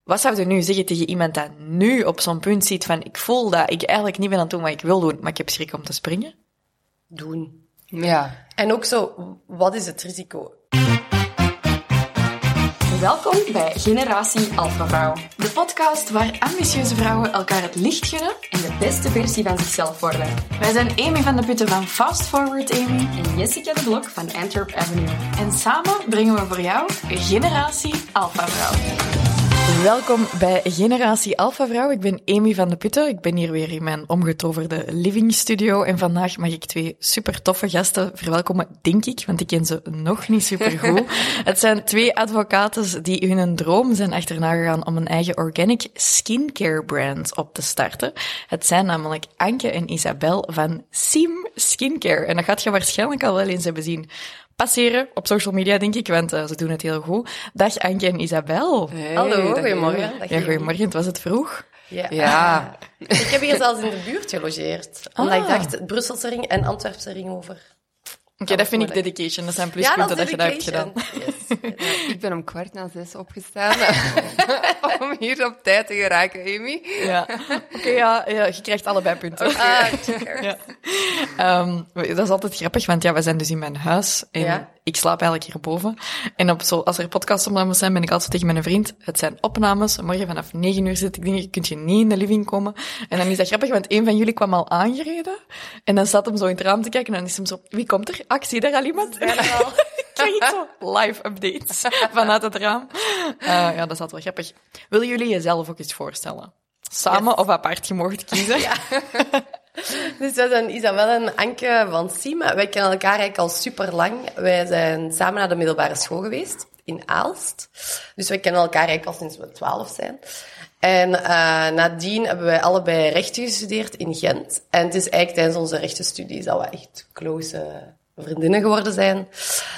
Wat zou je nu zeggen tegen iemand dat nu op zo'n punt ziet van ik voel dat ik eigenlijk niet ben aan het doen wat ik wil doen, maar ik heb schrik om te springen? Doen. Ja. En ook zo, wat is het risico? Welkom bij Generatie Alpha Vrouw. De podcast waar ambitieuze vrouwen elkaar het licht gunnen. En de beste versie van zichzelf worden. Wij zijn Amy van de Putten van Fast Forward Amy. En Jessica de Blok van Antwerp Avenue. En samen brengen we voor jou Generatie Alpha Vrouw. Welkom bij Generatie Alpha Vrouw. Ik ben Amy van de Putten. Ik ben hier weer in mijn omgetoverde living studio. En vandaag mag ik twee super toffe gasten verwelkomen, denk ik, want ik ken ze nog niet super goed. Het zijn twee advocaten die hun droom zijn achterna gegaan om een eigen organic skincare brand op te starten. Het zijn namelijk Anke en Isabel van Sim Skincare. En dat gaat je waarschijnlijk al wel eens hebben zien passeren op social media, denk ik, want ze doen het heel goed. Dag Anke en Isabel. Hey, Hallo, dag, goedemorgen. Dag, Ja, goedemorgen. Het was het vroeg. Ja. Ik heb hier zelfs in de buurt gelogeerd. Omdat ik dacht, Brusselse ring en Antwerpse ring over. Oké, dat vind ik dedication. Dat zijn pluspunten dat je dat hebt gedaan. Yes. Ik ben om 5:15 opgestaan om hier op tijd te geraken, Amy. Ja. Oké, ja, je krijgt allebei punten. Cheers. Ja. Dat is altijd grappig, want ja, we zijn dus in mijn huis en ik slaap eigenlijk hierboven. En als er podcastopnames zijn, ben ik altijd tegen mijn vriend, het zijn opnames, morgen vanaf 9:00 zit ik, denk ik, kun je niet in de living komen. En dan is dat grappig, want een van jullie kwam al aangereden en dan staat hem zo in het raam te kijken en dan is hem zo, wie komt er? Ah, ik zie daar al iemand. Bijna al. Ik krijg zo live updates vanuit het raam. Ja, dat is altijd wel grappig. Willen jullie jezelf ook eens voorstellen? Samen of apart, je mocht kiezen. Ja. Dus wij zijn Isabel en Anke van Sim. Wij kennen elkaar eigenlijk al super lang. Wij zijn samen naar de middelbare school geweest in Aalst. Dus wij kennen elkaar eigenlijk al sinds we 12 zijn. En nadien hebben wij allebei rechten gestudeerd in Gent. En het is eigenlijk tijdens onze rechtenstudies dat we echt close vriendinnen geworden zijn.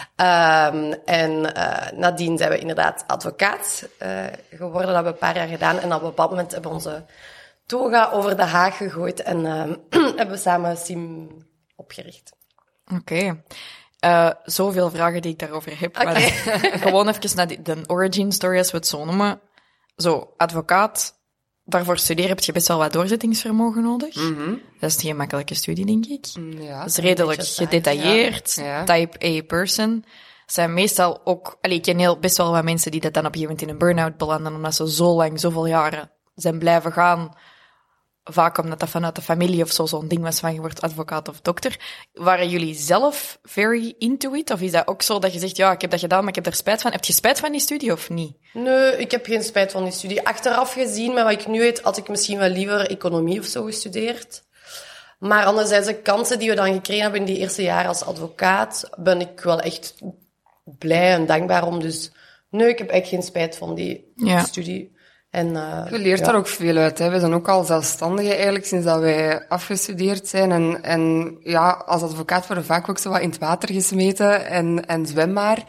En nadien zijn we inderdaad advocaat geworden. Dat hebben we een paar jaar gedaan. En op een bepaald moment hebben we onze toga over de haag gegooid en hebben we samen Sim opgericht. Oké. Zoveel vragen die ik daarover heb. Oké. Maar gewoon even naar de origin story, als we het zo noemen. Zo, advocaat, daarvoor studeren heb je best wel wat doorzettingsvermogen nodig. Mm-hmm. Dat is geen makkelijke studie, denk ik. Ja. Dat is redelijk beetje saai, gedetailleerd, ja. type A person. Zijn meestal ook... ik ken best wel wat mensen die dat dan op een gegeven moment in een burn-out belanden, omdat ze zo lang, zoveel jaren zijn blijven gaan. Vaak omdat dat vanuit de familie of zo zo'n ding was van je wordt advocaat of dokter. Waren jullie zelf very into it? Of is dat ook zo dat je zegt, ja, ik heb dat gedaan, maar ik heb er spijt van. Heb je spijt van die studie of niet? Nee, ik heb geen spijt van die studie. Achteraf gezien, met wat ik nu weet, had ik misschien wel liever economie of zo gestudeerd. Maar anderzijds, de kansen die we dan gekregen hebben in die eerste jaren als advocaat, ben ik wel echt blij en dankbaar om. Dus nee, ik heb echt geen spijt van die studie. En, Je leert daar ook veel uit. Hè. We zijn ook al zelfstandigen eigenlijk sinds dat wij afgestudeerd zijn. En ja, als advocaat worden we vaak ook zo wat in het water gesmeten en zwembaar.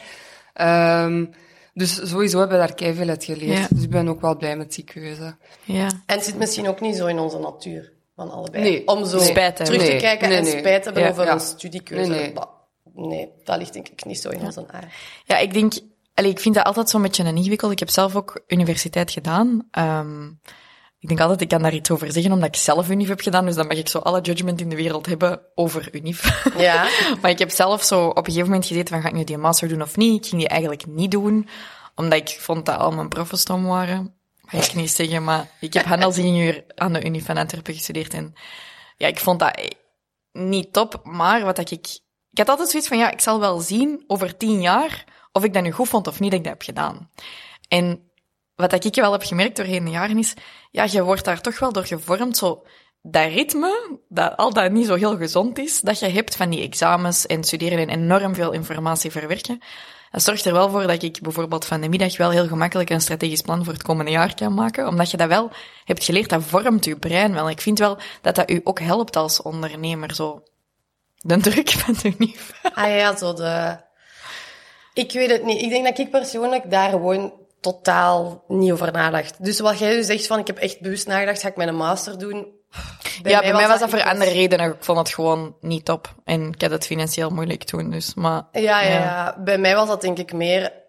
Dus sowieso hebben we daar keiveel uit geleerd. Ja. Dus ik ben ook wel blij met die keuze. Ja. En het zit misschien ook niet zo in onze natuur van allebei. Nee. Om zo Spijt te terug te hebben. kijken Nee, en nee. spijt te hebben Ja. over Ja. een studiekeuze. Nee. Nee, dat ligt denk ik niet zo in onze aard. Ja, ik denk... ik vind dat altijd zo'n beetje een ingewikkeld. Ik heb zelf ook universiteit gedaan. Ik denk altijd, ik kan daar iets over zeggen, omdat ik zelf UNIF heb gedaan. Dus dan mag ik zo alle judgment in de wereld hebben over UNIF. Ja. Maar ik heb zelf zo op een gegeven moment gezeten van, ga ik nu die master doen of niet? Ik ging die eigenlijk niet doen, omdat ik vond dat al mijn proffen stom waren. Ga ik niet zeggen, maar ik heb handelsingenieur aan de Unie van Antwerpen gestudeerd. En ja, ik vond dat niet top. Maar ik had altijd zoiets van, ja, ik zal wel zien over 10 jaar of ik dat nu goed vond of niet dat ik dat heb gedaan. En wat ik wel heb gemerkt doorheen de jaren is, ja, je wordt daar toch wel door gevormd, zo dat ritme, dat al dat niet zo heel gezond is, dat je hebt van die examens en studeren en enorm veel informatie verwerken. Dat zorgt er wel voor dat ik bijvoorbeeld van de middag wel heel gemakkelijk een strategisch plan voor het komende jaar kan maken, omdat je dat wel hebt geleerd, dat vormt je brein wel. Ik vind wel dat dat u ook helpt als ondernemer, zo de druk van de UNIF. Ah ja, zo ik weet het niet. Ik denk dat ik persoonlijk daar gewoon totaal niet over nadacht. Dus wat jij dus zegt van, ik heb echt bewust nagedacht, ga ik mijn master doen? Bij mij was dat voor andere redenen. Ik vond het gewoon niet top. En ik had het financieel moeilijk toen, dus. Maar, Ja. Bij mij was dat denk ik meer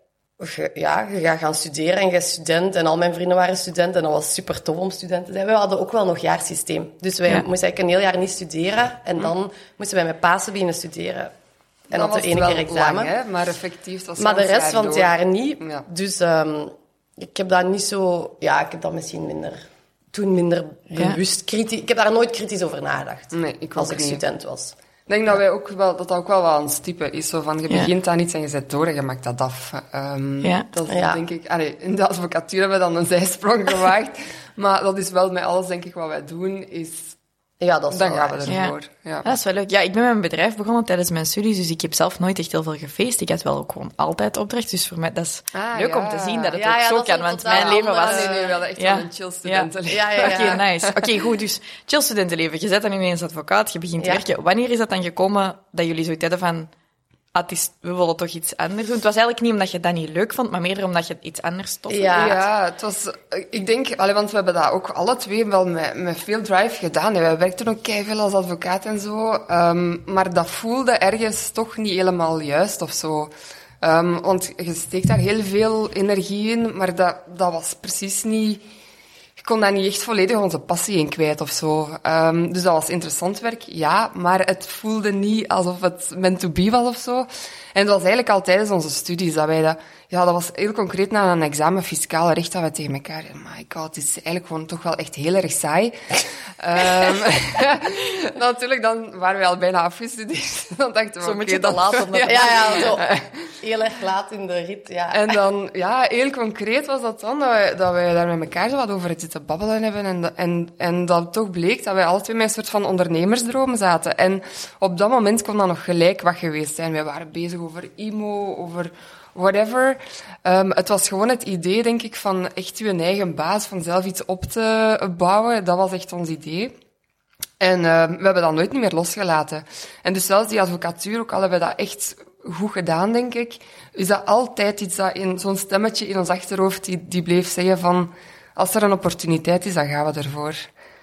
je gaat gaan studeren en je bent student. En al mijn vrienden waren studenten en dat was super tof om student te zijn. We hadden ook wel nog jaarsysteem. Dus wij moesten eigenlijk een heel jaar niet studeren. En dan moesten wij met Pasen beginnen studeren. En dat was de ene keer examen. Lang, hè? Maar effectief was maar de rest van het jaar niet. Ja. Dus ik heb dat niet zo... Ja, ik heb dat misschien minder bewust kritisch... Ik heb daar nooit kritisch over nagedacht. Nee, ik als ook ik niet. student was. Ik denk dat wij ook wel, dat ook wel wat aan het type is. Zo van, je begint aan iets en je zet door en je maakt dat af. Dat is denk ik... in de advocatuur hebben we dan een zijsprong gewaagd. Maar dat is wel met alles, denk ik, wat wij doen, is... Ja, dat is dan wel gaan we waar. ervoor. Ja. Dat is wel leuk. Ja, ik ben met mijn bedrijf begonnen tijdens mijn studies, dus ik heb zelf nooit echt heel veel gefeest. Ik had wel ook gewoon altijd opdracht, dus voor mij dat is leuk om te zien dat het ook zo dat is kan, een want totaal mijn leven was... andere- We hadden echt wel een chill studentenleven. Ja. Oké, nice. Oké, goed, dus chill studentenleven. Je bent dan ineens advocaat, je begint te werken. Wanneer is dat dan gekomen dat jullie zoiets hadden van... we willen toch iets anders doen? Het was eigenlijk niet omdat je dat niet leuk vond, maar meer omdat je iets anders tof vond. Ja, het was... Ik denk... want we hebben dat ook alle twee wel met veel drive gedaan. Wij werkten ook keiveel als advocaat en zo. Maar dat voelde ergens toch niet helemaal juist of zo. Want je steekt daar heel veel energie in, maar dat was precies niet... Ik kon daar niet echt volledig onze passie in kwijt of zo. Dus dat was interessant werk, ja, maar het voelde niet alsof het meant to be was of zo. En het was eigenlijk al tijdens onze studies dat wij dat... Ja, dat was heel concreet na een examen fiscaal recht dat we tegen elkaar... My god, het is eigenlijk gewoon toch wel echt heel erg saai. Natuurlijk, dan waren we al bijna afgestudeerd. Dan dachten we, Zo moet je te laat om dat Zo. Heel erg laat in de rit, ja. En dan, heel concreet was dat dan, dat wij daar met elkaar zo wat over het zitten babbelen hebben. En dat toch bleek dat wij alle twee met een soort van ondernemersdroom zaten. En op dat moment kon dat nog gelijk wat geweest zijn. Wij waren bezig over IMO, over whatever. Het was gewoon het idee, denk ik, van echt je eigen baas, van zelf iets op te bouwen. Dat was echt ons idee. En we hebben dat nooit meer losgelaten. En dus zelfs die advocatuur, ook al hebben we dat echt goed gedaan, denk ik, is dat altijd iets dat in zo'n stemmetje in ons achterhoofd die bleef zeggen van, als er een opportuniteit is, dan gaan we ervoor.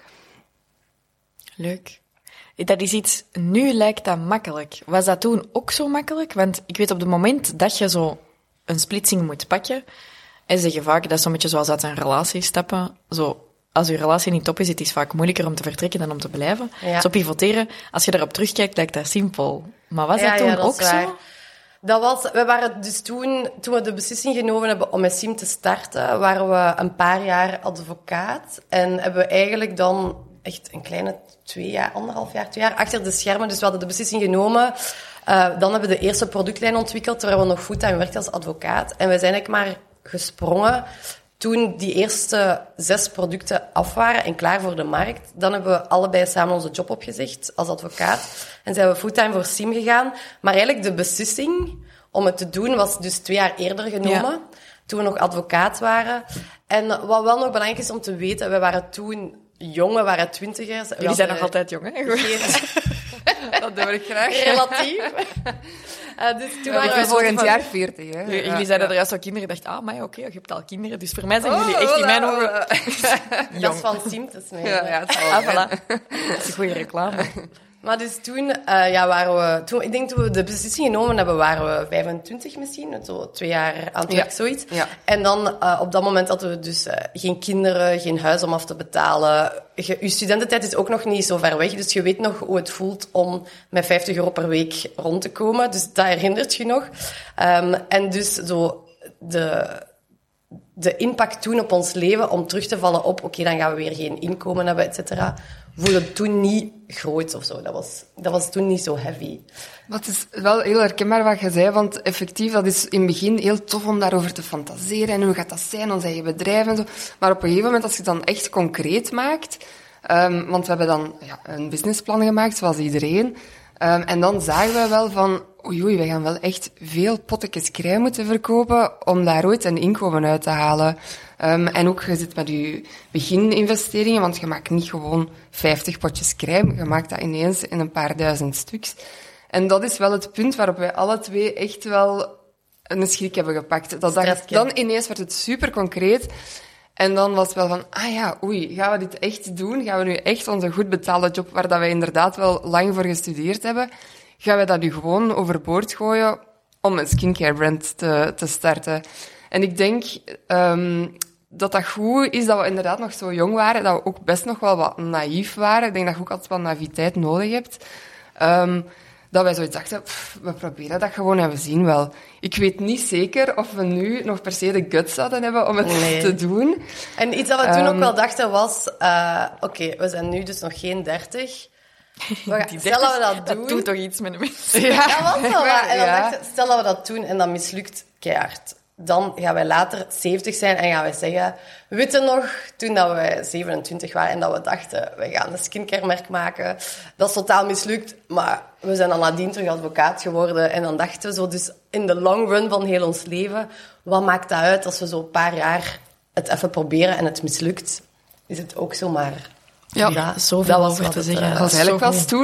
Leuk. Dat is iets... Nu lijkt dat makkelijk. Was dat toen ook zo makkelijk? Want ik weet op het moment dat je zo een splitsing moet pakken, en ze zeggen vaak, dat is zo'n beetje zoals uit een relatie stappen. Zo, als je relatie niet top is, het is vaak moeilijker om te vertrekken dan om te blijven. Ja. Zo pivoteren, als je daarop terugkijkt, lijkt dat simpel. Maar was dat toen dat ook is waar. zo? We waren dus toen we de beslissing genomen hebben om met SIM te starten, waren we een paar jaar advocaat. En hebben we eigenlijk dan echt een kleine 2 jaar achter de schermen. Dus we hadden de beslissing genomen. Dan hebben we de eerste productlijn ontwikkeld, terwijl we nog fulltime werkten als advocaat. En we zijn eigenlijk maar gesprongen toen die eerste 6 producten af waren en klaar voor de markt. Dan hebben we allebei samen onze job opgezegd als advocaat. En zijn we fulltime voor SIM gegaan. Maar eigenlijk de beslissing om het te doen was dus 2 jaar eerder genomen. Toen we nog advocaat waren. En wat wel nog belangrijk is om te weten, we waren toen jong, we waren 20ers. Jullie zijn nog altijd jong, hè? Dat doe ik graag. Relatief. Dus toen waren Ik we ben volgend jaar 40, hè. Jullie zeiden er juist al kinderen. Ik dacht, maar oké, je hebt al kinderen. Dus voor mij zijn jullie echt in mijn ogen... Dat is van SIM te smeren. Ja, het zal Ah, wel. voilà. Dat is een goede reclame. Maar dus toen, waren we... Ik denk toen we de beslissing genomen hebben, waren we 25 misschien. Zo 2 jaar aan het werk, zoiets. Ja. En dan, op dat moment hadden we dus geen kinderen, geen huis om af te betalen. Je studententijd is ook nog niet zo ver weg. Dus je weet nog hoe het voelt om met €50 per week rond te komen. Dus dat herinnert je nog. En dus zo de impact toen op ons leven om terug te vallen op, oké, dan gaan we weer geen inkomen hebben, et cetera, voelde toen niet groot of zo. Dat was toen niet zo heavy. Maar het is wel heel herkenbaar wat je zei, want effectief, dat is in het begin heel tof om daarover te fantaseren en hoe gaat dat zijn, ons eigen bedrijf en zo. Maar op een gegeven moment, als je het dan echt concreet maakt, want we hebben dan een businessplan gemaakt, zoals iedereen, en dan zagen we wel van, oei, wij gaan wel echt veel pottekjes krij moeten verkopen om daar ooit een inkomen uit te halen. En ook, je zit met je begininvesteringen, want je maakt niet gewoon 50 potjes krij, je maakt dat ineens in een paar duizend stuks. En dat is wel het punt waarop wij alle twee echt wel een schrik hebben gepakt. Dan ineens werd het super concreet. En dan was het wel van, gaan we dit echt doen? Gaan we nu echt onze goed betaalde job, waar dat wij inderdaad wel lang voor gestudeerd hebben, gaan we dat nu gewoon overboord gooien om een skincare brand te starten? En ik denk dat goed is dat we inderdaad nog zo jong waren, dat we ook best nog wel wat naïef waren. Ik denk dat je ook altijd wat naïviteit nodig hebt. Dat wij zoiets dachten, we proberen dat gewoon en we zien wel. Ik weet niet zeker of we nu nog per se de guts zouden hebben om het te doen. En iets dat we toen ook wel dachten was... Oké, we zijn nu dus nog geen 30. Stel dat we dat doen... Dat doet toch iets met de mensen. Ja, dat was wel waar. En dan dachten we, stel dat we dat doen en dat mislukt keihard. Dan gaan wij later 70 zijn en gaan wij zeggen... Weet je nog, toen dat we 27 waren en dat we dachten... We gaan een skincare-merk maken. Dat is totaal mislukt, maar we zijn dan nadien terug advocaat geworden. En dan dachten we zo, dus in de long run van heel ons leven... Wat maakt dat uit als we zo een paar jaar het even proberen en het mislukt? Is het ook zomaar... Ja, zoveel dat was over wat te het, zeggen. Dat was eigenlijk wel stoer.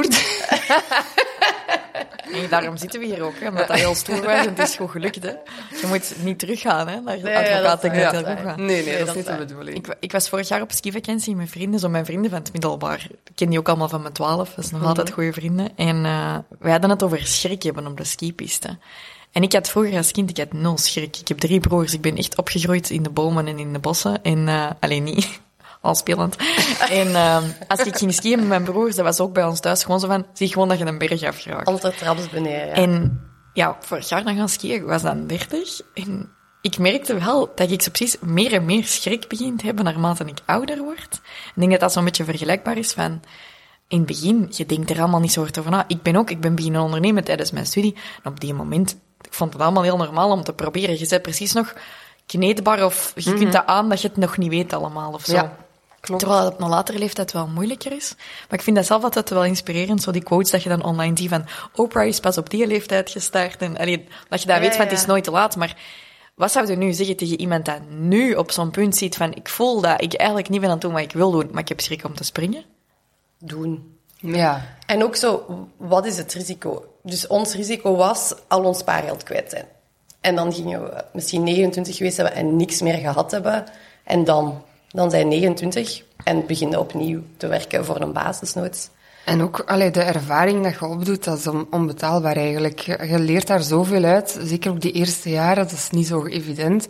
Nee, daarom zitten we hier ook, hè, omdat dat heel stoer was en het is goed gelukt. Hè. Je moet niet teruggaan, hè, naar de advocaat. Ik dat heel is goed gaan. Nee, dat is niet de bedoeling. Ik was vorig jaar op skivakantie met vrienden, zo mijn vrienden van het middelbaar. Ik ken die ook allemaal van mijn 12, dat is nog altijd goede vrienden. En wij hadden het over schrik hebben op de skipiste. En ik had vroeger als kind, ik had 0 schrik. Ik heb 3 broers, ik ben echt opgegroeid in de bomen en in de bossen. En alleen niet... al spelend. En als ik ging skiën met mijn broers, dat was ook bij ons thuis gewoon zo van, zie gewoon dat je een berg afgeraakt. Andere traps beneden, ja. En ja, vorig jaar dan gaan skiën, ik was dan 30. En ik merkte wel dat ik zo precies meer en meer schrik begin te hebben naarmate ik ouder word. Ik denk dat dat zo'n beetje vergelijkbaar is van... In het begin, je denkt er allemaal niet zo hard over na. Ik ben beginnen ondernemen tijdens mijn studie. En op die moment, ik vond het allemaal heel normaal om te proberen. Je bent precies nog kneedbaar of je kunt dat aan dat je het nog niet weet allemaal of zo. Ja. Klopt. Terwijl het op een latere leeftijd wel moeilijker is. Maar ik vind dat zelf altijd wel inspirerend, zo die quotes dat je dan online ziet van Oprah is pas op die leeftijd gestart. En dat je dat weet van het is nooit te laat. Maar wat zou je nu zeggen tegen iemand dat nu op zo'n punt ziet van ik voel dat ik eigenlijk niet ben aan het doen wat ik wil doen, maar ik heb schrik om te springen? Doen. Ja. En ook zo, wat is het risico? Dus ons risico was al ons spaargeld kwijt zijn. En dan gingen we misschien 29 geweest hebben en niks meer gehad hebben. En dan zijn 29 en beginnen opnieuw te werken voor een baas, desnoods. En ook de ervaring dat je opdoet, dat is onbetaalbaar eigenlijk. Je leert daar zoveel uit, zeker ook die eerste jaren, dat is niet zo evident.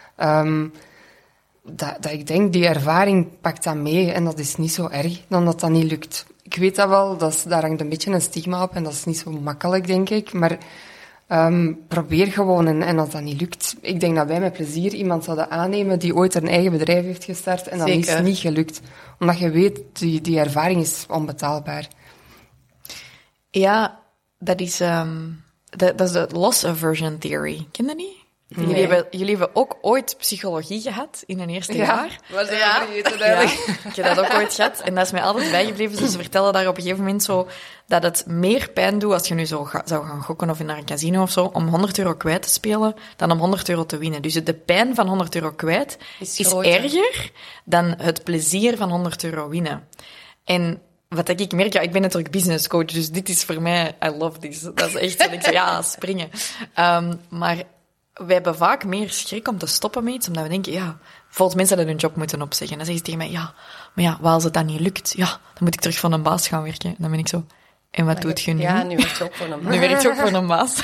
Dat ik denk, die ervaring pakt dat mee en dat is niet zo erg dan dat niet lukt. Ik weet dat wel, daar hangt een beetje een stigma op en dat is niet zo makkelijk, denk ik. Maar probeer gewoon en als dat niet lukt... Ik denk dat wij met plezier iemand zouden aannemen die ooit een eigen bedrijf heeft gestart en dat is niet gelukt. Omdat je weet, die ervaring is onbetaalbaar. Ja, dat is de loss aversion theory. Ken je dat niet? Nee. Jullie hebben ook ooit psychologie gehad in een eerste jaar. Maar zijn we vergeten eigenlijk. Ja, ik heb dat ook ooit gehad. En dat is mij altijd bijgebleven. Dus ze vertellen daar op een gegeven moment zo dat het meer pijn doet als je nu zo zou gaan gokken of naar een casino of zo, om 100 euro kwijt te spelen, dan om 100 euro te winnen. Dus de pijn van 100 euro kwijt is erger dan het plezier van 100 euro winnen. En wat ik merk, ik ben natuurlijk business coach, dus dit is voor mij, I love this. Dat is echt wat ik zeg, ja, springen. Maar wij hebben vaak meer schrik om te stoppen met iets, omdat we denken, bijvoorbeeld mensen dat hun job moeten opzeggen. Dan zeggen ze tegen mij, maar wat als het dan niet lukt? Ja, dan moet ik terug van een baas gaan werken. En dan ben ik zo, en wat doet je nu? Ja, nu werkt je ook voor een baas. Nu werkt je ook voor een baas.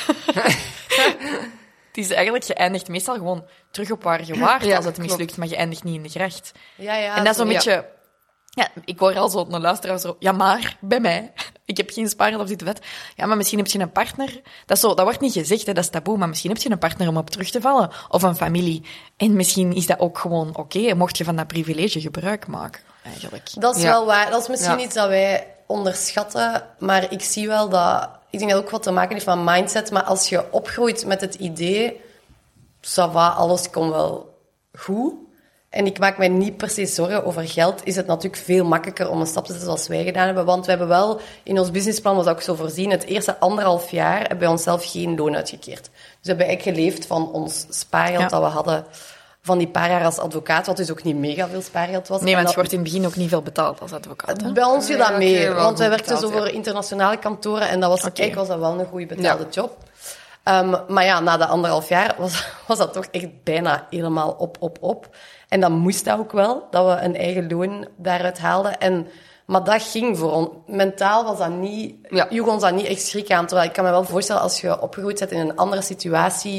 Het is eigenlijk, je eindigt meestal gewoon terug op waar je waart als het mislukt, maar je eindigt niet in de gracht. Ja, en dat is zo'n beetje... Ja, ik hoor al zo een luisteraar zo... Ja, maar, bij mij. Ik heb geen spaargeld of dit of dat. Ja, maar misschien heb je een partner... Dat wordt niet gezegd, hè, dat is taboe. Maar misschien heb je een partner om op terug te vallen. Of een familie. En misschien is dat ook gewoon oké. Mocht je van dat privilege gebruik maken, eigenlijk. Dat is wel waar. Dat is misschien iets dat wij onderschatten. Maar ik zie wel dat... Ik denk dat ook wat te maken heeft met mindset. Maar als je opgroeit met het idee... Ça va, alles komt wel goed... En ik maak mij niet per se zorgen over geld. Is het natuurlijk veel makkelijker om een stap te zetten zoals wij gedaan hebben. Want we hebben wel, in ons businessplan was ook zo voorzien, het eerste 1,5 jaar hebben wij onszelf geen loon uitgekeerd. Dus we hebben eigenlijk geleefd van ons spaargeld dat we hadden van die paar jaar als advocaat, wat dus ook niet mega veel spaargeld was. Nee, want je wordt in het begin ook niet veel betaald als advocaat. Hè? Bij ons viel dat mee, want wij werkten betaald, zo voor internationale kantoren en dat was, eigenlijk was dat wel een goede betaalde job. Maar ja, na de 1,5 jaar was dat toch echt bijna helemaal op. En dan moest dat ook wel, dat we een eigen loon daaruit haalden. Maar dat ging voor ons. Mentaal was dat niet... Joeg ons dat niet echt schrik aan. Terwijl ik kan me wel voorstellen, als je opgegroeid bent in een andere situatie,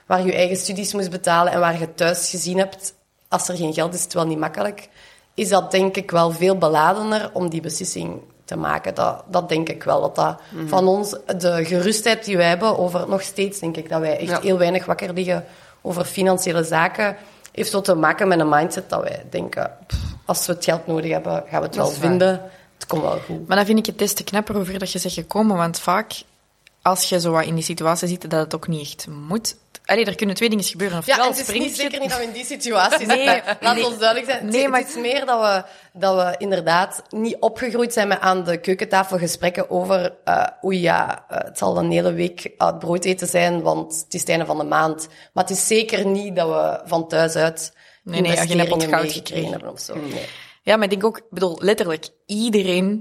waar je eigen studies moest betalen en waar je thuis gezien hebt, als er geen geld is, het wel niet makkelijk, is dat denk ik wel veel beladener om die beslissing te maken. Dat denk ik wel. Dat van ons, de gerustheid die wij hebben over, nog steeds denk ik dat wij echt heel weinig wakker liggen over financiële zaken, heeft zo te maken met een mindset dat wij denken, als we het geld nodig hebben, gaan we het wel vinden. Het komt wel goed. Maar dan vind ik het des te knapper over dat je zegt gekomen, want vaak, als je zo wat in die situatie zit, dat het ook niet echt moet. Allee, er kunnen twee dingen gebeuren. Ja, en het is zeker niet dat we in die situatie zitten. Laat ons duidelijk zijn. Nee, maar het is meer dat we inderdaad niet opgegroeid zijn met aan de keukentafel gesprekken over het zal een hele week uit brood eten zijn, want het is het einde van de maand. Maar het is zeker niet dat we van thuis uit geen pot goud gekregen hebben of zo. Nee. Ja, maar ik denk ook, letterlijk, iedereen,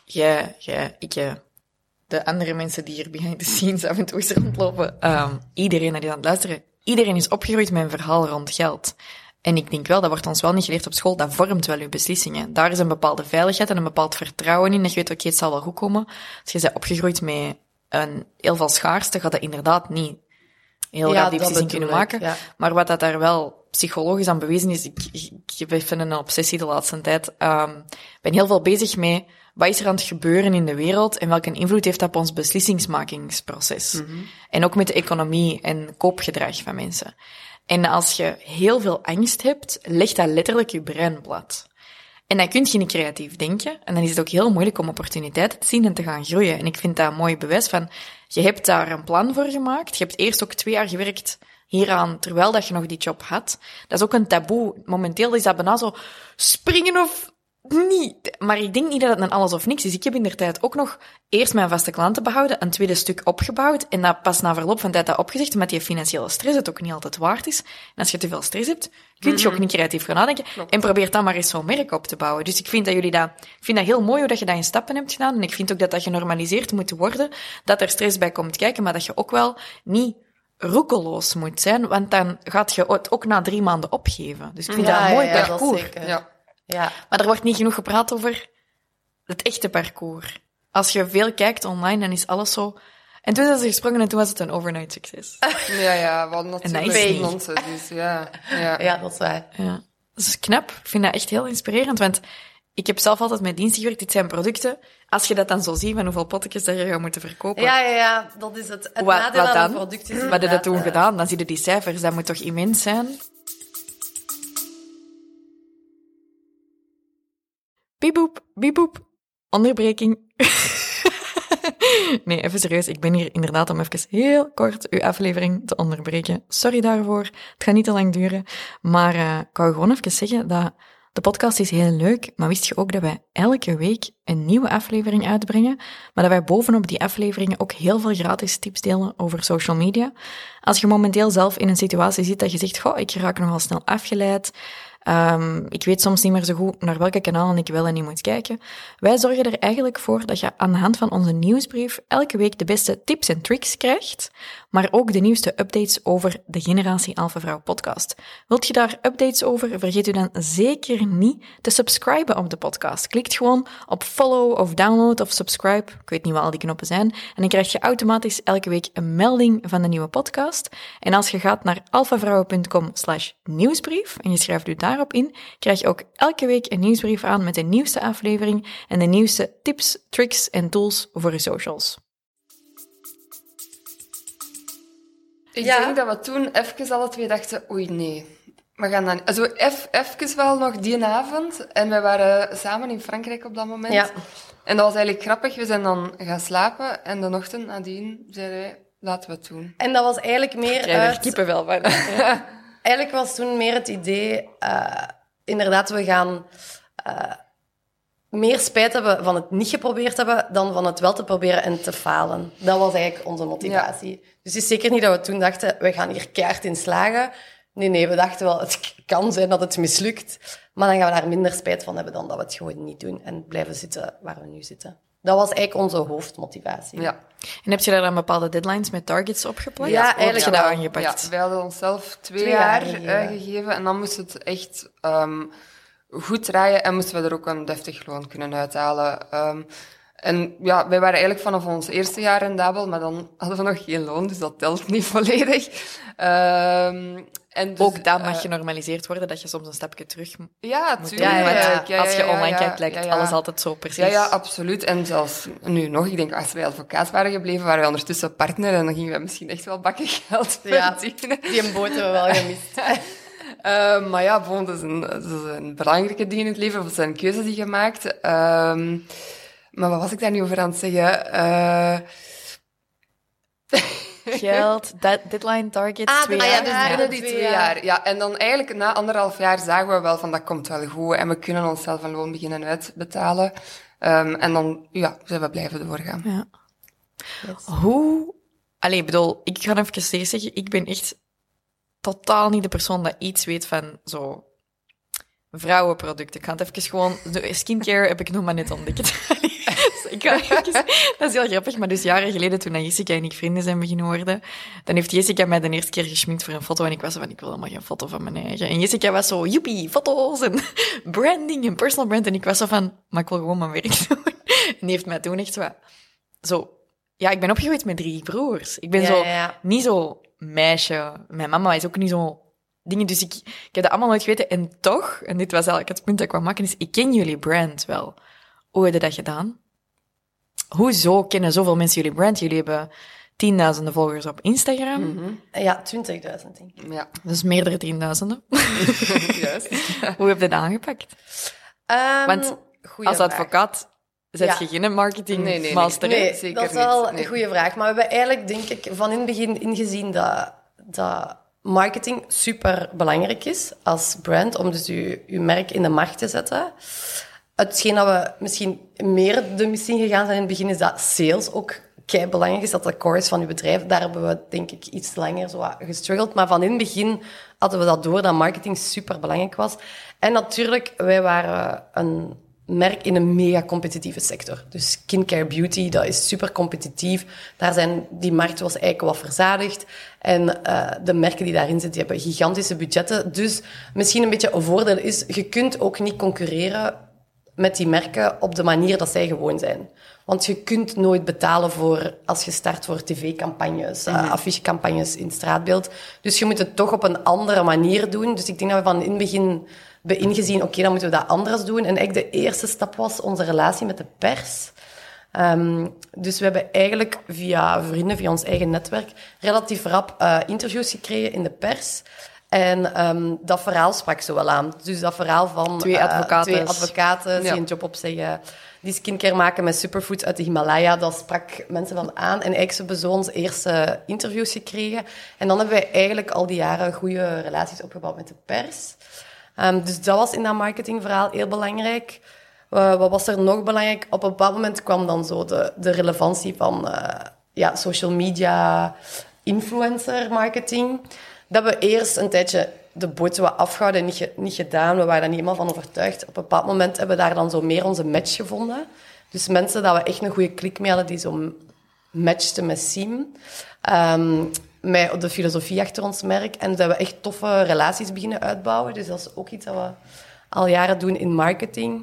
ik, de andere mensen die hier behind the scenes af en toe eens rondlopen, iedereen die aan het luisteren, iedereen is opgegroeid met een verhaal rond geld. En ik denk wel, dat wordt ons wel niet geleerd op school, dat vormt wel uw beslissingen. Daar is een bepaalde veiligheid en een bepaald vertrouwen in, dat je weet, oké, het zal wel goed komen. Als je bent opgegroeid met heel veel schaarste, gaat dat inderdaad niet heel raar die beslissing kunnen maken. Ja. Maar wat dat daar wel psychologisch aan bewezen is, ik heb even een obsessie de laatste tijd, ben heel veel bezig met wat is er aan het gebeuren in de wereld en welke invloed heeft dat op ons beslissingsmakingsproces. Mm-hmm. En ook met de economie en koopgedrag van mensen. En als je heel veel angst hebt, legt dat letterlijk je brein plat. En dan kun je niet creatief denken. En dan is het ook heel moeilijk om opportuniteiten te zien en te gaan groeien. En ik vind dat een mooi bewijs van, je hebt daar een plan voor gemaakt. Je hebt eerst ook 2 jaar gewerkt hieraan, terwijl dat je nog die job had. Dat is ook een taboe. Momenteel is dat bijna zo springen of niet. Maar ik denk niet dat het een alles of niks is. Ik heb inderdaad ook nog eerst mijn vaste klanten behouden, een tweede stuk opgebouwd, en dat pas na verloop van tijd dat opgezegd, omdat die financiële stress het ook niet altijd waard is. En als je te veel stress hebt, kun je ook niet creatief gaan nadenken. Klopt. En probeer dan maar eens zo'n merk op te bouwen. Dus ik vind dat heel mooi hoe dat je dat in stappen hebt gedaan. En ik vind ook dat dat genormaliseerd moet worden, dat er stress bij komt kijken, maar dat je ook wel niet roekeloos moet zijn, want dan gaat je het ook na 3 maanden opgeven. Dus ik vind dat een mooi parcours. Ja. Maar er wordt niet genoeg gepraat over het echte parcours. Als je veel kijkt online, dan is alles zo. En toen is ze gesprongen en toen was het een overnight succes. Ja, wat natuurlijk nonsens. Dus ja, dat is waar. Ja. Dat is knap. Ik vind dat echt heel inspirerend, want ik heb zelf altijd met diensten gewerkt. Dit zijn producten. Als je dat dan zo ziet van hoeveel potjes dat je gaat moeten verkopen. Ja, dat is het nadeel aan een product. Wat heb je dat toen gedaan? Dan zie je die cijfers. Dat moet toch immens zijn? Bieboep, bieboep. Onderbreking. Nee, even serieus. Ik ben hier inderdaad om even heel kort uw aflevering te onderbreken. Sorry daarvoor. Het gaat niet te lang duren. Maar ik wou gewoon even zeggen dat de podcast is heel leuk, maar wist je ook dat wij elke week een nieuwe aflevering uitbrengen, maar dat wij bovenop die afleveringen ook heel veel gratis tips delen over social media. Als je momenteel zelf in een situatie zit dat je zegt, goh, ik raak nogal snel afgeleid, ik weet soms niet meer zo goed naar welke kanalen ik wel en niet moet kijken. Wij zorgen er eigenlijk voor dat je aan de hand van onze nieuwsbrief elke week de beste tips en tricks krijgt, maar ook de nieuwste updates over de Generatie Alpha Vrouw podcast. Wilt je daar updates over? Vergeet u dan zeker niet te subscriben op de podcast. Klikt gewoon op follow of download of subscribe. Ik weet niet wat al die knoppen zijn. En dan krijg je automatisch elke week een melding van de nieuwe podcast. En als je gaat naar alphavrouwen.com/nieuwsbrief en je schrijft u daarop in, krijg je ook elke week een nieuwsbrief aan met de nieuwste aflevering en de nieuwste tips, tricks en tools voor je socials. Ik denk dat we toen even alle twee dachten, oei nee, we gaan dan... Also even wel nog die avond en we waren samen in Frankrijk op dat moment. Ja. En dat was eigenlijk grappig, we zijn dan gaan slapen en de ochtend nadien zeiden wij, laten we het doen. En dat was eigenlijk meer uit... kippenvel van. Eigenlijk was toen meer het idee, inderdaad, we gaan meer spijt hebben van het niet geprobeerd hebben dan van het wel te proberen en te falen. Dat was eigenlijk onze motivatie. Ja. Dus het is zeker niet dat we toen dachten, we gaan hier keihard in slagen. Nee, we dachten wel, het kan zijn dat het mislukt, maar dan gaan we daar minder spijt van hebben dan dat we het gewoon niet doen en blijven zitten waar we nu zitten. Dat was eigenlijk onze hoofdmotivatie. Ja. En heb je daar dan bepaalde deadlines met targets opgeplakt? Ja, eigenlijk je dat aangepakt? Ja, wij hadden onszelf 2 jaar gegeven en dan moest het echt goed draaien en moesten we er ook een deftig loon kunnen uithalen. En ja, wij waren eigenlijk vanaf ons eerste jaar rendabel, maar dan hadden we nog geen loon, dus dat telt niet volledig. En dus, Ook dat mag genormaliseerd worden, dat je soms een stapje terug moet ja, doen. tuurlijk. Want als je online kijkt, lijkt alles altijd zo precies. Ja, absoluut. En zelfs nu nog, ik denk, als wij advocaat waren gebleven, waren wij ondertussen partner en dan gingen wij misschien echt wel bakken geld verdienen. Die een boot hebben we wel gemist. Maar ja, bon, dat is een belangrijke ding in het leven, dat zijn keuzes die je maakt. Maar wat was ik daar nu over aan het zeggen? Geld, deadline, target, 2 ja, jaar. dus Binnen die 2 2 jaar. Ja, en dan eigenlijk na 1,5 jaar zagen we wel van dat komt wel goed en we kunnen onszelf een loon beginnen uitbetalen. En dan zijn we blijven doorgaan. Ja. Yes. Hoe... Allee, bedoel, ik ga even zeggen, ik ben echt totaal niet de persoon dat iets weet van zo vrouwenproducten. Ik ga het even gewoon... Skincare heb ik nog maar net ontdekt. Ik ga even, dat is heel grappig, maar dus jaren geleden, toen Jessica en ik vrienden zijn beginnen worden, dan heeft Jessica mij de eerste keer geschminkt voor een foto en ik was zo van, ik wil helemaal geen foto van mijn eigen. En Jessica was zo, joepie, foto's en branding en personal brand. En ik was zo van, maar ik wil gewoon mijn werk doen. En die heeft mij toen echt zo... Ja, ik ben opgegroeid met 3 broers. Ik ben niet zo meisje. Mijn mama is ook niet zo dingen. Dus ik heb dat allemaal nooit geweten. En toch, en dit was eigenlijk het punt dat ik wou maken, is ik ken jullie brand wel. Hoe heb je dat gedaan? Hoezo kennen zoveel mensen jullie brand? Jullie hebben 10.000 volgers op Instagram. Mm-hmm. Ja, 20.000, denk ik. Ja. Dus meerdere 10.000. Juist. Hoe heb je dat aangepakt? Want als advocaat zet je geen marketing master. Nee, zeker dat is wel niet. een goede vraag. Maar we hebben eigenlijk, denk ik, van in het begin ingezien dat marketing super belangrijk is als brand, om dus je merk in de markt te zetten. Hetgeen dat we misschien meer de missie gegaan zijn in het begin, is dat sales ook belangrijk is, dat de core is van je bedrijf. Daar hebben we, denk ik, iets langer zo gestruggeld. Maar van in het begin hadden we dat door, dat marketing super belangrijk was. En natuurlijk, wij waren een merk in een mega competitieve sector. Dus skincare, beauty, dat is super competitief. Die markt was eigenlijk wat verzadigd. En de merken die daarin zitten, die hebben gigantische budgetten. Dus misschien een beetje een voordeel is, je kunt ook niet concurreren met die merken op de manier dat zij gewoon zijn. Want je kunt nooit betalen als je start voor tv-campagnes, affichecampagnes in straatbeeld. Dus je moet het toch op een andere manier doen. Dus ik denk dat we van in het begin hebben ingezien, oké, dan moeten we dat anders doen. En eigenlijk de eerste stap was onze relatie met de pers. Dus we hebben eigenlijk via vrienden, via ons eigen netwerk, relatief rap interviews gekregen in de pers. En dat verhaal sprak zo wel aan. Dus dat verhaal van 2 advocaten die een job opzeggen, die skincare maken met superfoods uit de Himalaya, dat sprak mensen wel aan. En eigenlijk hebben we zo onze eerste interviews gekregen. En dan hebben wij eigenlijk al die jaren goede relaties opgebouwd met de pers. Dus dat was in dat marketingverhaal heel belangrijk. Wat was er nog belangrijk? Op een bepaald moment kwam dan zo de relevantie van social media, influencer marketing. Dat we eerst een tijdje de boot wat afgehouden en niet gedaan. We waren daar niet helemaal van overtuigd. Op een bepaald moment hebben we daar dan zo meer onze match gevonden. Dus mensen dat we echt een goede klik mee hadden, die zo matchten met Siem. Met de filosofie achter ons merk. En dat we echt toffe relaties beginnen uitbouwen. Dus dat is ook iets dat we al jaren doen in marketing.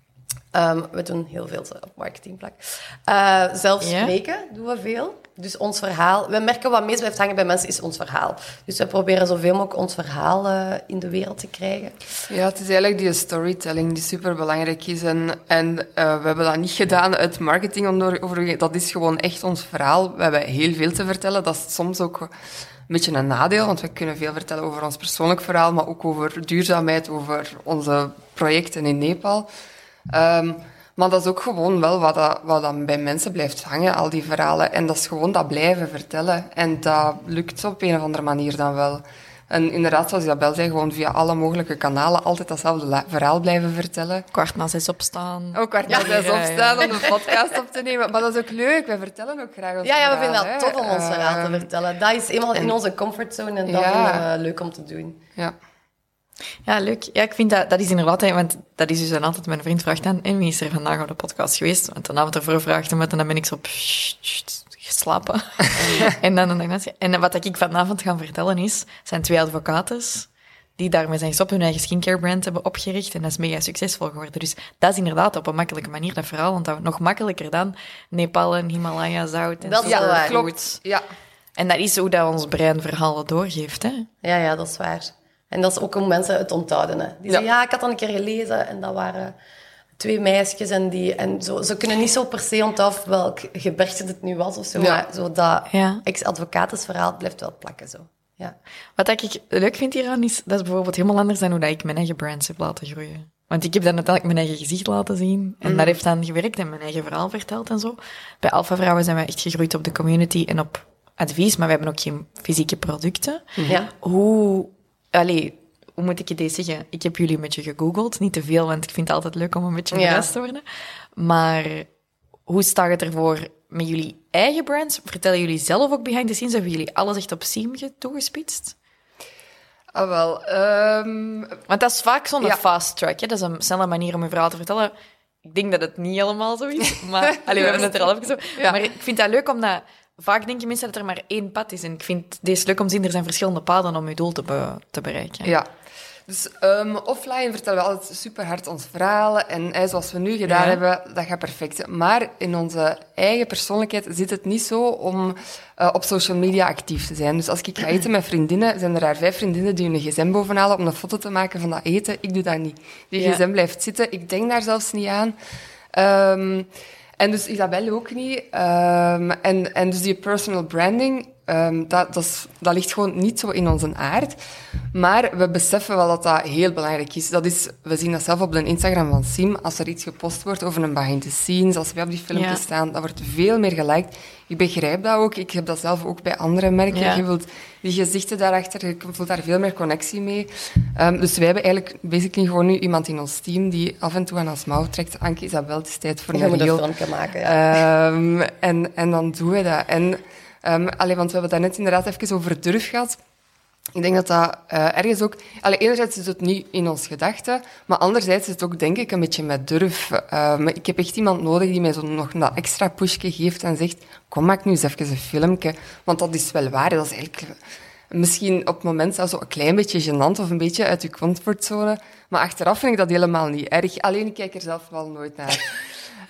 We doen heel veel op marketingvlak. Zelfs spreken doen we veel. Dus ons verhaal... We merken wat meest blijft hangen bij mensen is ons verhaal. Dus we proberen zoveel mogelijk ons verhaal in de wereld te krijgen. Ja, het is eigenlijk die storytelling die super belangrijk is. En we hebben dat niet gedaan uit marketing. Dat is gewoon echt ons verhaal. We hebben heel veel te vertellen. Dat is soms ook een beetje een nadeel, want we kunnen veel vertellen over ons persoonlijk verhaal, maar ook over duurzaamheid, over onze projecten in Nepal. Maar dat is ook gewoon wel wat dan bij mensen blijft hangen, al die verhalen. En dat is gewoon dat blijven vertellen. En dat lukt op een of andere manier dan wel. En inderdaad, zoals Isabel zei, gewoon via alle mogelijke kanalen altijd datzelfde verhaal blijven vertellen. 5:45 opstaan. Ook 5:45 opstaan om de podcast op te nemen. Maar dat is ook leuk. Wij vertellen ook graag ons verhaal. Ja, we vinden dat tof om ons verhaal te vertellen. Dat is eenmaal in onze comfortzone en dat vinden we leuk om te doen. Ja. Ja, leuk. Ja, ik vind dat is inderdaad, want dat is dus dan altijd, mijn vriend vraagt dan, en wie is er vandaag op de podcast geweest? Want de avond ervoor vraagt hem het en dan ben ik zo geslapen. En dan en wat ik vanavond ga vertellen zijn 2 advocaten die daarmee zijn gestopt, hun eigen skincare brand hebben opgericht en dat is mega succesvol geworden. Dus dat is inderdaad op een makkelijke manier dat verhaal onthouden. Nog makkelijker dan Nepal en Himalaya zout en Dat is wel waar. Klopt. Ja. En dat is hoe dat ons brein verhalen doorgeeft, hè. Ja, dat is waar. En dat is ook hoe mensen het onthouden. Hè. Die zeggen, ik had dat een keer gelezen en dat waren 2 meisjes en zo. Ze kunnen niet zo per se onthouden welk gebergte het nu was of zo. Ja. Maar zo dat ex-advocatenverhaal blijft wel plakken, zo. Ja. Wat ik leuk vind hieraan is, dat is bijvoorbeeld helemaal anders dan hoe dat ik mijn eigen brands heb laten groeien. Want ik heb dan uiteindelijk mijn eigen gezicht laten zien. En dat heeft dan gewerkt en mijn eigen verhaal verteld en zo. Bij Alpha Vrouwen zijn wij echt gegroeid op de community en op advies, maar we hebben ook geen fysieke producten. Ja. Hoe moet ik je deze zeggen? Ik heb jullie een beetje gegoogeld. Niet te veel, want ik vind het altijd leuk om een beetje verrast te worden. Maar hoe staat het ervoor met jullie eigen brands? Vertellen jullie zelf ook behind the scenes? Hebben jullie alles echt op Siem toegespitst? Ah, wel. Want dat is vaak zo'n fast track. Hè? Dat is een snelle manier om je verhaal te vertellen. Ik denk dat het niet helemaal zo is. Maar we hebben het er al even zo. Ja. Maar ik vind dat leuk, omdat vaak denken mensen dat er maar 1 pad is. En ik vind deze leuk om te zien, er zijn verschillende paden om je doel te bereiken. Ja. Dus offline vertellen we altijd super hard ons verhaal. En zoals we nu gedaan hebben, dat gaat perfect. Maar in onze eigen persoonlijkheid zit het niet zo om op social media actief te zijn. Dus als ik ga eten met vriendinnen, zijn er daar 5 vriendinnen die hun gsm bovenhalen om een foto te maken van dat eten. Ik doe dat niet. Die gsm blijft zitten. Ik denk daar zelfs niet aan. En dus Isabel ook niet. En dus die personal branding, dat ligt gewoon niet zo in onze aard. Maar we beseffen wel dat dat heel belangrijk is. We zien dat zelf op de Instagram van Siem. Als er iets gepost wordt over een behind the scenes, als wij op die filmpjes staan, dat wordt veel meer geliked. Ik begrijp dat ook. Ik heb dat zelf ook bij andere merken. Ja. Je voelt die gezichten daarachter, je voelt daar veel meer connectie mee. Dus wij hebben eigenlijk basically gewoon nu iemand in ons team die af en toe aan ons mouw trekt. Anke, Isabel, het is tijd voor Je een moet een reel. filmpje maken, ja. En dan doen we dat. En, want we hebben het net inderdaad even over durf gehad. Ik denk dat dat ergens ook... enerzijds is het niet in ons gedachten, maar anderzijds is het ook, denk ik, een beetje met durf. Ik heb echt iemand nodig die mij zo nog dat extra pushje geeft en zegt, kom, maak nu eens even een filmpje. Want dat is wel waar. Dat is eigenlijk misschien op het moment zelfs een klein beetje gênant of een beetje uit je comfortzone. Maar achteraf vind ik dat helemaal niet erg. Alleen ik kijk er zelf wel nooit naar.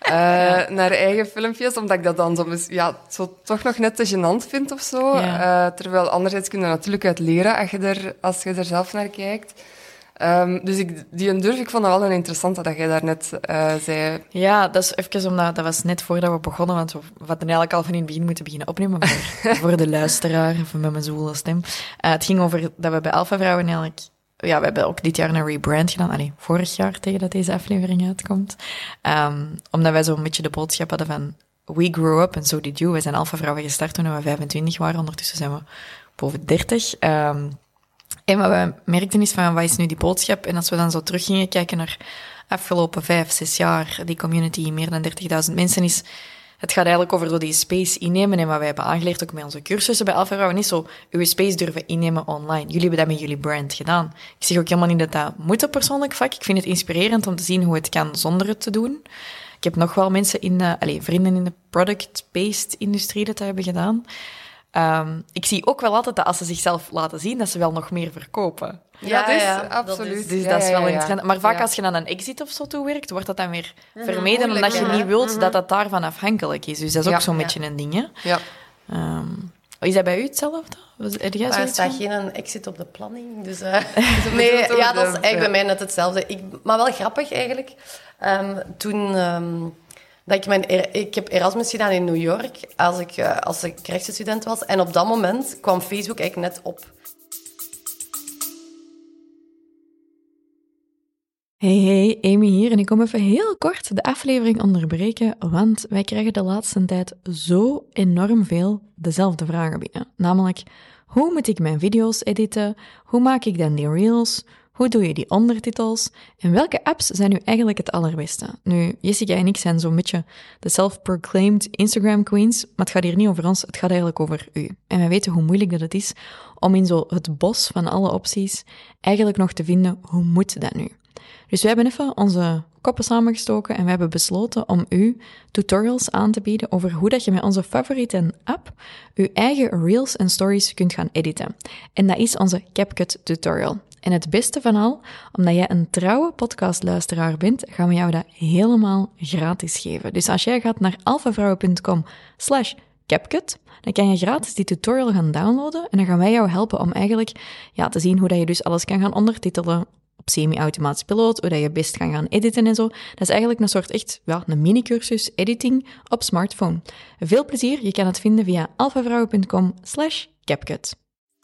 Naar eigen filmpjes, omdat ik dat dan zo toch nog net te gênant vind of zo. Ja. Terwijl anderzijds kun je natuurlijk uit leren als je er zelf naar kijkt. Dus ik vond dat wel een interessante dat jij daarnet zei. Ja, dat is even omdat dat was net voordat we begonnen, want we hadden eigenlijk al van in het begin moeten beginnen opnemen, maar voor de luisteraar, even met mijn zwoele stem. Het ging over dat we bij Alpha Vrouwen eigenlijk... Ja, we hebben ook dit jaar een rebrand gedaan. Vorig jaar, tegen dat deze aflevering uitkomt. Omdat wij zo'n beetje de boodschap hadden van... We grew up and so did you. We zijn Alpha Vrouwen gestart toen we 25 waren. Ondertussen zijn we boven 30. En wat we merkten is van, wat is nu die boodschap? En als we dan zo terug gingen kijken naar afgelopen 5, 6 jaar, die community, meer dan 30.000 mensen is... Het gaat eigenlijk over zo die space innemen. En wat wij hebben aangeleerd, ook met onze cursussen bij Alpha Vrouwen, is zo uw space durven innemen online. Jullie hebben dat met jullie brand gedaan. Ik zeg ook helemaal niet dat dat moet op persoonlijk vlak. Ik vind het inspirerend om te zien hoe het kan zonder het te doen. Ik heb nog wel mensen vrienden in de product-based industrie dat hebben gedaan. Ik zie ook wel altijd dat als ze zichzelf laten zien, dat ze wel nog meer verkopen. Ja, dus, ja, absoluut. Dus dat is wel een trend. Maar vaak als je aan een exit of zo toe werkt, wordt dat dan weer vermeden, omdat je niet wilt dat dat daarvan afhankelijk is. Dus dat is ook zo'n beetje een ding, hè. Ja. Is dat bij u hetzelfde? Er staat geen exit op de planning. Dus, nee, ja, dat is eigenlijk bij mij net hetzelfde. Maar wel grappig eigenlijk. Toen... ik heb Erasmus gedaan in New York als ik rechtenstudent was. En op dat moment kwam Facebook eigenlijk net op. Hey, Amy hier en ik kom even heel kort de aflevering onderbreken, want wij krijgen de laatste tijd zo enorm veel dezelfde vragen binnen. Namelijk, hoe moet ik mijn video's editen? Hoe maak ik dan die reels? Hoe doe je die ondertitels? En welke apps zijn nu eigenlijk het allerbeste? Nu, Jessica en ik zijn zo'n beetje de self-proclaimed Instagram queens, maar het gaat hier niet over ons, het gaat eigenlijk over u. En wij weten hoe moeilijk dat het is om in zo het bos van alle opties eigenlijk nog te vinden, hoe moet dat nu? Dus we hebben even onze koppen samengestoken en we hebben besloten om u tutorials aan te bieden over hoe dat je met onze favoriete app je eigen reels en stories kunt gaan editen. En dat is onze CapCut tutorial. En het beste van al, omdat jij een trouwe podcastluisteraar bent, gaan we jou dat helemaal gratis geven. Dus als jij gaat naar alphavrouwen.com/CapCut, dan kan je gratis die tutorial gaan downloaden en dan gaan wij jou helpen om eigenlijk te zien hoe dat je dus alles kan gaan ondertitelen op semi-automatisch piloot, hoe dat je best kan gaan editen en zo. Dat is eigenlijk een soort een mini-cursus editing op smartphone. Veel plezier, je kan het vinden via alphavrouwen.com/CapCut.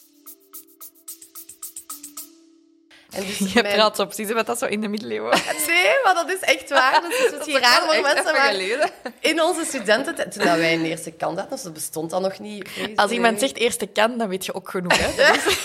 En dus Je praat zo precies met dat zo in de middeleeuwen. Nee, maar dat is echt waar. Dus het is misschien raar voor mensen, maar in onze studententijd, toen wij in de eerste kant hadden, dus dat bestond dan nog niet. Als iemand zegt eerste kan, dan weet je ook genoeg, hè? Dat is...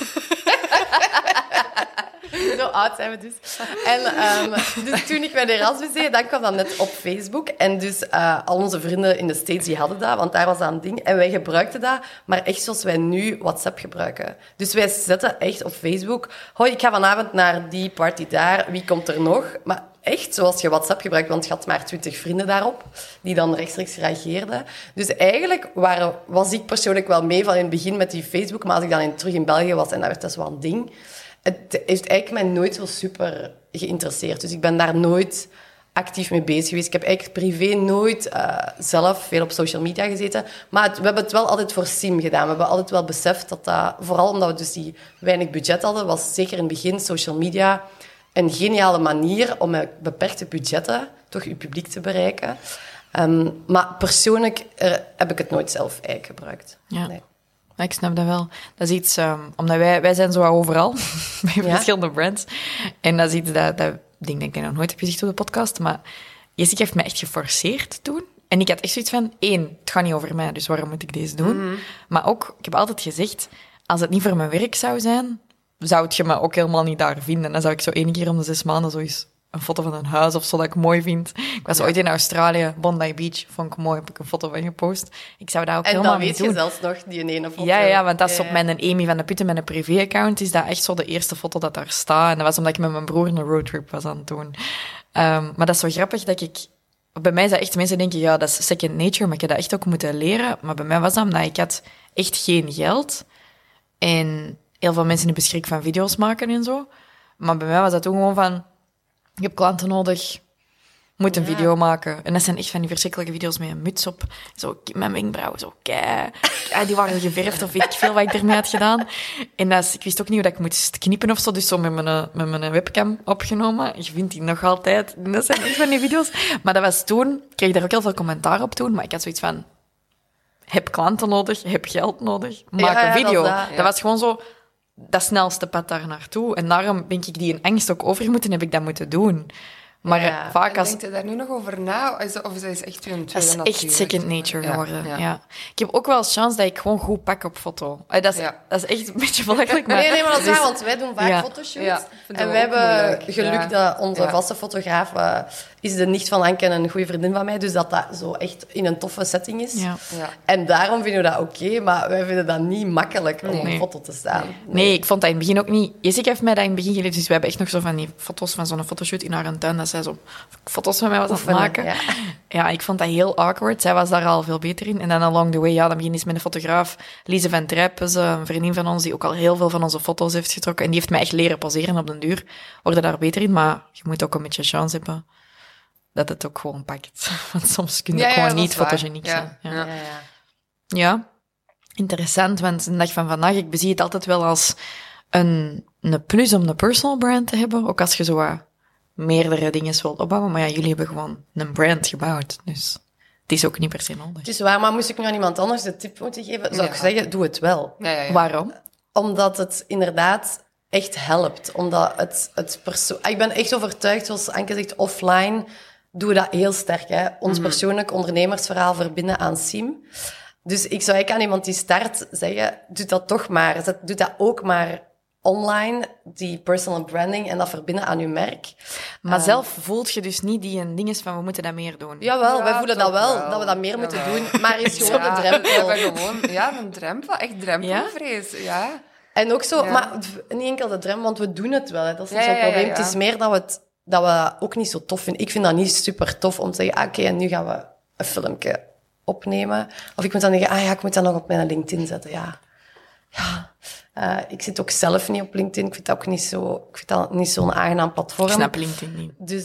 Zo oud zijn we dus. En dus toen ik mijn Erasmus deed, dan kwam dat net op Facebook. En dus al onze vrienden in de States, die hadden dat, want daar was dat een ding. En wij gebruikten dat, maar echt zoals wij nu WhatsApp gebruiken. Dus wij zetten echt op Facebook, hoi, ik ga vanavond naar die party daar, wie komt er nog? Maar echt zoals je WhatsApp gebruikt, want je had maar 20 vrienden daarop, die dan rechtstreeks reageerden. Dus eigenlijk was ik persoonlijk wel mee van in het begin met die Facebook, maar als ik dan terug in België was, en dat werd dat wel een ding... Het heeft eigenlijk mij nooit zo super geïnteresseerd. Dus ik ben daar nooit actief mee bezig geweest. Ik heb eigenlijk privé nooit zelf veel op social media gezeten. Maar we hebben het wel altijd voor Sim gedaan. We hebben altijd wel beseft dat vooral omdat we dus die weinig budget hadden, was zeker in het begin social media een geniale manier om met beperkte budgetten toch je publiek te bereiken. Maar persoonlijk heb ik het nooit zelf eigenlijk gebruikt. Ja. Nee. Ik snap dat wel. Dat is iets, omdat wij zijn zo overal, bij verschillende brands. En dat is iets dat ik denk dat ik nog nooit heb gezegd op de podcast, maar Jessica heeft mij echt geforceerd toen. En ik had echt zoiets van, 1, het gaat niet over mij, dus waarom moet ik deze doen? Mm-hmm. Maar ook, ik heb altijd gezegd, als het niet voor mijn werk zou zijn, zou je me ook helemaal niet daar vinden. Dan zou ik zo 1 keer om de 6 maanden zo eens een foto van een huis of zo dat ik mooi vind. Ik was ooit in Australië, Bondi Beach, vond ik mooi, heb ik een foto van gepost. Ik zou dat ook helemaal niet doen. En dan weet je zelfs nog die ene foto. Ja, want dat is op mijn Amy van de Putten, mijn privé-account, is dat echt zo de eerste foto dat daar staat. En dat was omdat ik met mijn broer een roadtrip was aan het doen. Maar dat is zo grappig dat ik... Bij mij is dat echt, mensen denken, ja, dat is second nature, maar ik heb dat echt ook moeten leren. Maar bij mij was dat omdat ik had echt geen geld. En heel veel mensen hebben schrik van video's maken en zo. Maar bij mij was dat toen gewoon van... Ik heb klanten nodig, moet een video maken. En dat zijn echt van die verschrikkelijke video's met een muts op. Zo, mijn wenkbrauwen, zo kei. Die waren geverfd of weet ik veel wat ik ermee had gedaan. En ik wist ook niet hoe dat ik moest knippen of zo. Dus zo met mijn webcam opgenomen. Je vindt die nog altijd. Dat zijn echt van die video's. Maar dat was toen, ik kreeg daar ook heel veel commentaar op toen. Maar ik had zoiets van, heb klanten nodig, heb geld nodig, maak een video. Dat was gewoon zo... dat snelste pad daar naartoe. En daarom denk ik die een angst ook over moeten, heb ik dat moeten doen. Maar vaak als... Denk je daar nu nog over na? Of is dat echt een tweede natuur? Dat is echt second nature geworden, ja. Ik heb ook wel chance dat ik gewoon goed pak op foto. Dat is echt een beetje belachelijk. Maar... Nee, maar dat is waar, want wij doen vaak fotoshoots. Ja, en wij hebben geluk dat onze vaste fotograaf is de nicht van Anke en een goede vriendin van mij, dus dat zo echt in een toffe setting is. Ja. En daarom vinden we dat oké, maar wij vinden dat niet makkelijk om op foto te staan. Nee, ik vond dat in het begin ook niet... Jessica heeft mij dat in het begin geleerd, dus we hebben echt nog zo van die foto's van zo'n fotoshoot in haar tuin, dat zij zo foto's van mij was aan het maken. Ja, ik vond dat heel awkward. Zij was daar al veel beter in. En dan along the way, dan begin je met een fotograaf, Lise van Trijpen, een vriendin van ons, die ook al heel veel van onze foto's heeft getrokken. En die heeft mij echt leren poseren op den duur. Worden daar beter in, maar je moet ook een beetje chance hebben dat het ook gewoon pakt. Want soms kun je gewoon niet fotogeniek zijn. Ja, interessant, want de dag van vandaag, ik bezie het altijd wel als een plus om een personal brand te hebben, ook als je zo meerdere dingen wilt opbouwen. Maar ja, jullie hebben gewoon een brand gebouwd, dus het is ook niet per se nodig. Het is waar, maar moest ik nu aan iemand anders de tip moeten geven, zou ik zeggen, doe het wel. Ja. Waarom? Omdat het inderdaad echt helpt. Omdat ik ben echt overtuigd, zoals Anke zegt, offline doen we dat heel sterk. Hè? Ons persoonlijk ondernemersverhaal verbinden aan Sim. Dus ik zou eigenlijk aan iemand die start zeggen, doe dat toch maar. Doe dat ook maar online, die personal branding en dat verbinden aan je merk. Maar zelf voelt je dus niet die een ding is van, we moeten dat meer doen. Jawel, wij voelen dat wel, dat we dat meer moeten doen. Maar is gewoon de drempel. Een drempel, echt drempelvrees. Ja. En ook zo, maar niet enkel de drempel, want we doen het wel. Hè. Dat is niet zo'n probleem. Het is meer dat we ook niet zo tof vinden. Ik vind dat niet super tof om te zeggen, oké, en nu gaan we een filmpje opnemen. Of ik moet dan denken, ik moet dat nog op mijn LinkedIn zetten. Ja. Ik zit ook zelf niet op LinkedIn. Ik vind dat niet zo'n aangenaam platform. Ik snap LinkedIn niet. Dus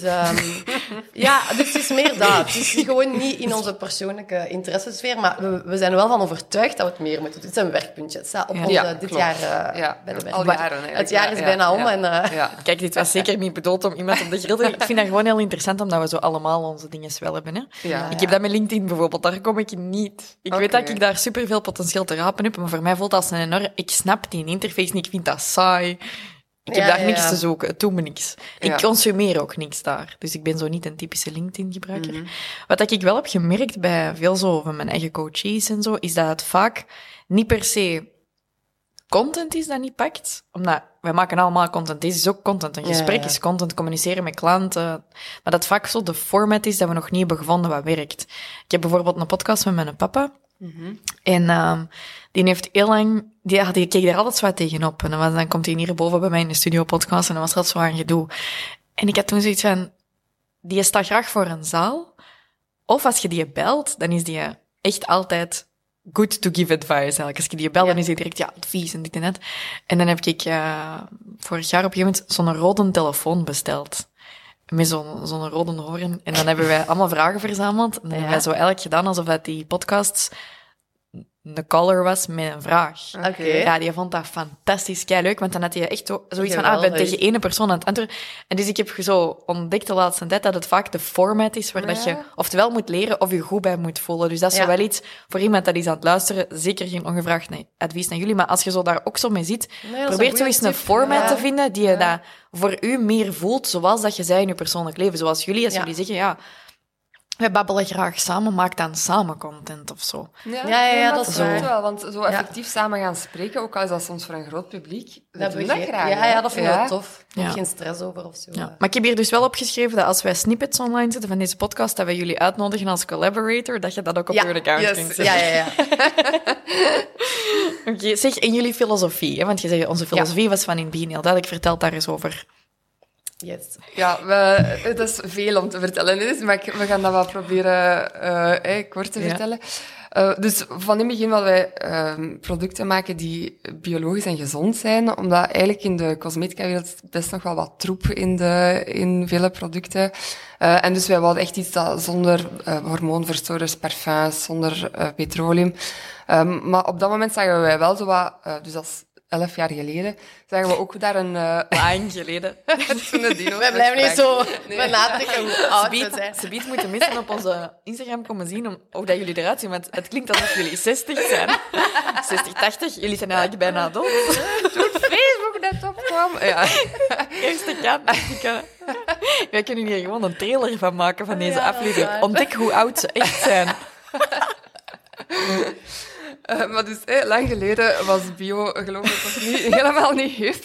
dus het is meer dat. Het is gewoon niet in onze persoonlijke interessesfeer, maar we zijn er wel van overtuigd dat we het meer moeten doen. Het is een werkpuntje. Het staat op dit klopt. jaar bij de al jaren eigenlijk. Het jaar is bijna om. En, Kijk, dit was zeker niet bedoeld om iemand op de grill te... Ik vind dat gewoon heel interessant, omdat we zo allemaal onze dingen wel hebben. Hè? Ja. Ik heb dat met LinkedIn bijvoorbeeld, daar kom ik niet. Ik weet dat ik daar superveel potentieel te rapen heb, maar voor mij voelt dat als een enorm... Ik snap die interface niet, ik vind dat saai. Ik heb daar niks te zoeken, het doet me niks. Ik consumeer ook niks daar. Dus ik ben zo niet een typische LinkedIn-gebruiker. Mm-hmm. Wat ik wel heb gemerkt bij veel zo van mijn eigen coaches en zo, is dat het vaak niet per se content is dat niet pakt. Omdat wij maken allemaal content. Deze is ook content. Een gesprek is content, communiceren met klanten. Maar dat vaak zo de format is dat we nog niet hebben gevonden wat werkt. Ik heb bijvoorbeeld een podcast met mijn papa. En die heeft heel lang... Die keek daar altijd zo wat tegenop. En dan komt hij hierboven bij mij in de studio podcast en dan was dat zo aan gedoe. En ik had toen zoiets van... Die staat graag voor een zaal. Of als je die belt, dan is die echt altijd good to give advice eigenlijk. Als je die belt, dan is die direct advies en dit en dat. En dan heb ik vorig jaar op een gegeven moment zo'n rode telefoon besteld. Met zo'n rode hoorn. En dan hebben wij allemaal vragen verzameld. En dan hebben wij zo eigenlijk gedaan alsof dat die podcasts een caller was met een vraag. Oké. Ja, die vond dat fantastisch, keileuk, want dan had je echt zoiets van, ik ben tegen ene persoon aan het antwoorden. En dus ik heb zo ontdekt de laatste tijd dat het vaak de format is waar dat je oftewel moet leren of je goed bij moet voelen. Dus dat is zo wel iets voor iemand dat is aan het luisteren, zeker geen ongevraagd advies naar jullie, maar als je zo daar ook zo mee zit, probeer zo eens een format te vinden die je dat voor u meer voelt, zoals dat je zei in je persoonlijk leven. Zoals jullie, als jullie zeggen, wij babbelen graag samen, maak dan samen content of zo. Ja, dat is waar. wel. Want zo effectief samen gaan spreken, ook al is dat soms voor een groot publiek, dat doen we dat graag. Ja, dat vind ik wel tof. Ik heb geen stress over of zo. Ja. Maar ik heb hier dus wel opgeschreven dat als wij snippets online zetten van deze podcast, dat wij jullie uitnodigen als collaborator, dat je dat ook op je account kunt zetten. Ja. Oké, zeg, in jullie filosofie, hè? Want je zegt, onze filosofie was van in het begin heel duidelijk, vertel daar eens over. Yes. Ja, het is veel om te vertellen, maar we gaan dat wel proberen kort te vertellen. Dus van in het begin willen wij producten maken die biologisch en gezond zijn, omdat eigenlijk in de cosmetica-wereld best nog wel wat troep in vele producten. En dus wij wilden echt iets dat zonder hormoonverstoorders, parfums, zonder petroleum. Maar op dat moment zagen wij wel zo wat, dus als 11 jaar geleden, zagen we ook daar een... Lang geleden. Wij blijven niet zo benadrukken hoe oud we zijn. Ze moeten mensen op onze Instagram komen zien hoe dat jullie eruit zien, want het klinkt alsof jullie 60 zijn. 60, 80, jullie zijn eigenlijk bijna dood. Toen Facebook net opkwam. Ja. Eerste kant. Wij kunnen hier gewoon een trailer van maken van deze aflevering. Ontdek hoe oud ze echt zijn. Maar dus, lang geleden was bio, geloof ik, nog helemaal niet hip.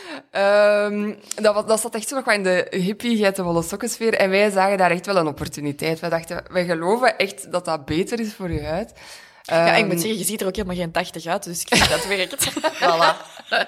Dat zat echt zo nog wel in de hippie, geitenwolle sokkensfeer. En wij zagen daar echt wel een opportuniteit. Wij dachten, wij geloven echt dat dat beter is voor je huid. Ja, ik moet zeggen, je ziet er ook helemaal geen 80 uit, dus ik vind dat werkt. Voilà.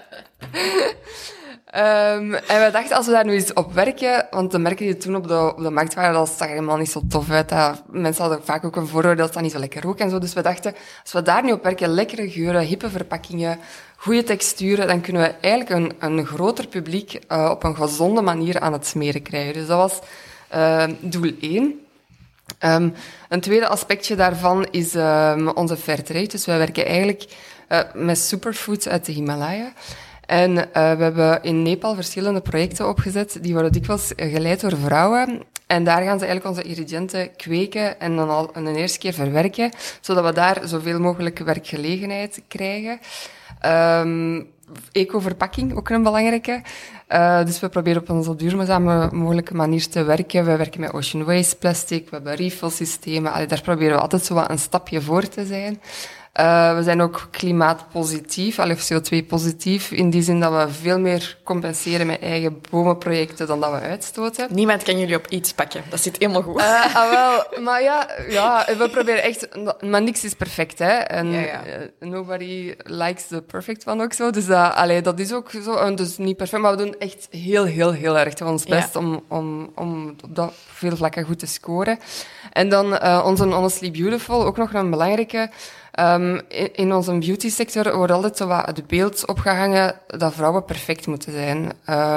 En we dachten, als we daar nu eens op werken, want de merken die toen op de markt waren, dat zag helemaal niet zo tof uit. Mensen hadden vaak ook een vooroordeel dat dat niet zo lekker rook en zo. Dus we dachten, als we daar nu op werken, lekkere geuren, hippe verpakkingen, goede texturen, dan kunnen we eigenlijk een groter publiek op een gezonde manier aan het smeren krijgen. Dus dat was doel 1. Een tweede aspectje daarvan is onze Fairtrade. Dus wij werken eigenlijk met superfoods uit de Himalaya. En we hebben in Nepal verschillende projecten opgezet. Die worden dikwijls geleid door vrouwen. En daar gaan ze eigenlijk onze ingrediënten kweken en dan al een eerste keer verwerken, zodat we daar zoveel mogelijk werkgelegenheid krijgen. Eco-verpakking, ook een belangrijke. Dus we proberen op een zo duurzame mogelijke manier te werken. We werken met ocean waste plastic, we hebben refill-systemen. Daar proberen we altijd zo wat een stapje voor te zijn. We zijn ook klimaatpositief, of CO2-positief, in die zin dat we veel meer compenseren met eigen bomenprojecten dan dat we uitstoten. Niemand kan jullie op iets pakken. Dat zit helemaal goed. Wel, maar ja, we proberen echt... Maar niks is perfect, hè. En nobody likes the perfect one ook zo. Dus dat is ook zo. Dus niet perfect, maar we doen echt heel, heel, heel erg ons best om op dat veel vlakken goed te scoren. En dan onze Honestly Beautiful, ook nog een belangrijke... In onze beauty-sector wordt altijd zo wat het beeld opgehangen dat vrouwen perfect moeten zijn.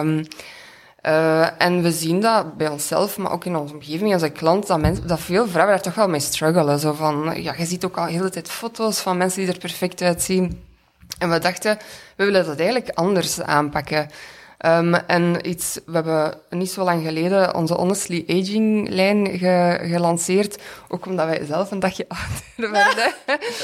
En we zien dat bij onszelf, maar ook in onze omgeving, als een klant, dat veel vrouwen daar toch wel mee struggelen. Zo van, ja, je ziet ook al de hele tijd foto's van mensen die er perfect uitzien. En we dachten, we willen dat eigenlijk anders aanpakken. We hebben niet zo lang geleden onze Honestly Aging-lijn gelanceerd. Ook omdat wij zelf een dagje ouder werden.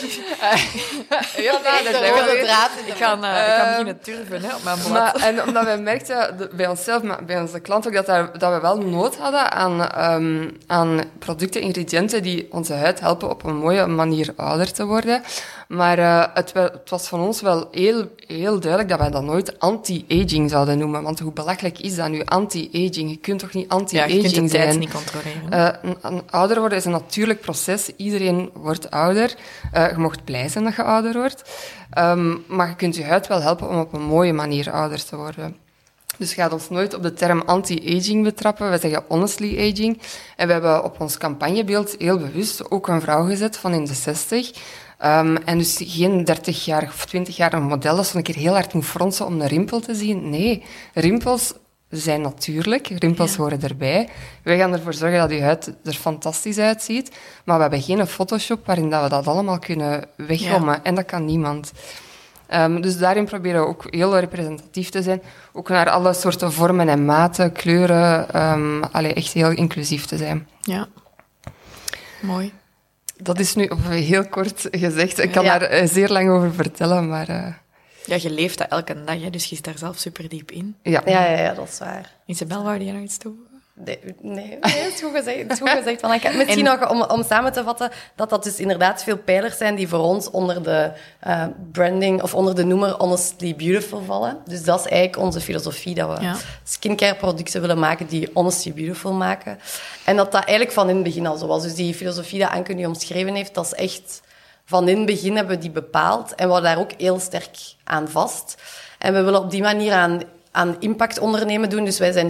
Ik ga beginnen turven op mijn blad. En omdat wij merkten bij onszelf, maar bij onze klanten ook, dat we wel nood hadden aan producten, ingrediënten die onze huid helpen op een mooie manier ouder te worden. Maar het was van ons wel heel, heel duidelijk dat wij dat nooit anti-aging zouden noemen. Want hoe belachelijk is dat nu, anti-aging? Je kunt toch niet anti-aging zijn? Je kunt de tijd niet controleren. Ouder worden is een natuurlijk proces. Iedereen wordt ouder. Je mocht blij zijn dat je ouder wordt. Maar je kunt je huid wel helpen om op een mooie manier ouder te worden. Dus je gaat ons nooit op de term anti-aging betrappen. We zeggen honestly aging. En we hebben op ons campagnebeeld heel bewust ook een vrouw gezet van in de 60. En dus geen 30-jarig of 20-jarig model dat zo'n keer heel hard moet fronsen om een rimpel te zien. Nee, rimpels zijn natuurlijk. Rimpels horen erbij. Wij gaan ervoor zorgen dat je huid er fantastisch uitziet. Maar we hebben geen Photoshop waarin dat we dat allemaal kunnen weggommen. Ja. En dat kan niemand. Dus daarin proberen we ook heel representatief te zijn. Ook naar alle soorten vormen en maten, kleuren. Echt heel inclusief te zijn. Ja, mooi. Dat is nu heel kort gezegd. Ik kan daar zeer lang over vertellen, maar... Ja, je leeft dat elke dag, hè, dus je zit daar zelf super diep in. Ja, dat is waar. Isabel, wou je nog iets toe? Nee, het is goed gezegd. Het is goed gezegd. Misschien nog om samen te vatten, dat dus inderdaad veel pijlers zijn die voor ons onder de branding of onder de noemer Honestly Beautiful vallen. Dus dat is eigenlijk onze filosofie, dat we skincare-producten willen maken die Honestly Beautiful maken. En dat eigenlijk van in het begin al zo was. Dus die filosofie dat Anke nu omschreven heeft, dat is echt... Van in het begin hebben we die bepaald en we houden daar ook heel sterk aan vast. En we willen op die manier aan impact ondernemen doen. Dus wij zijn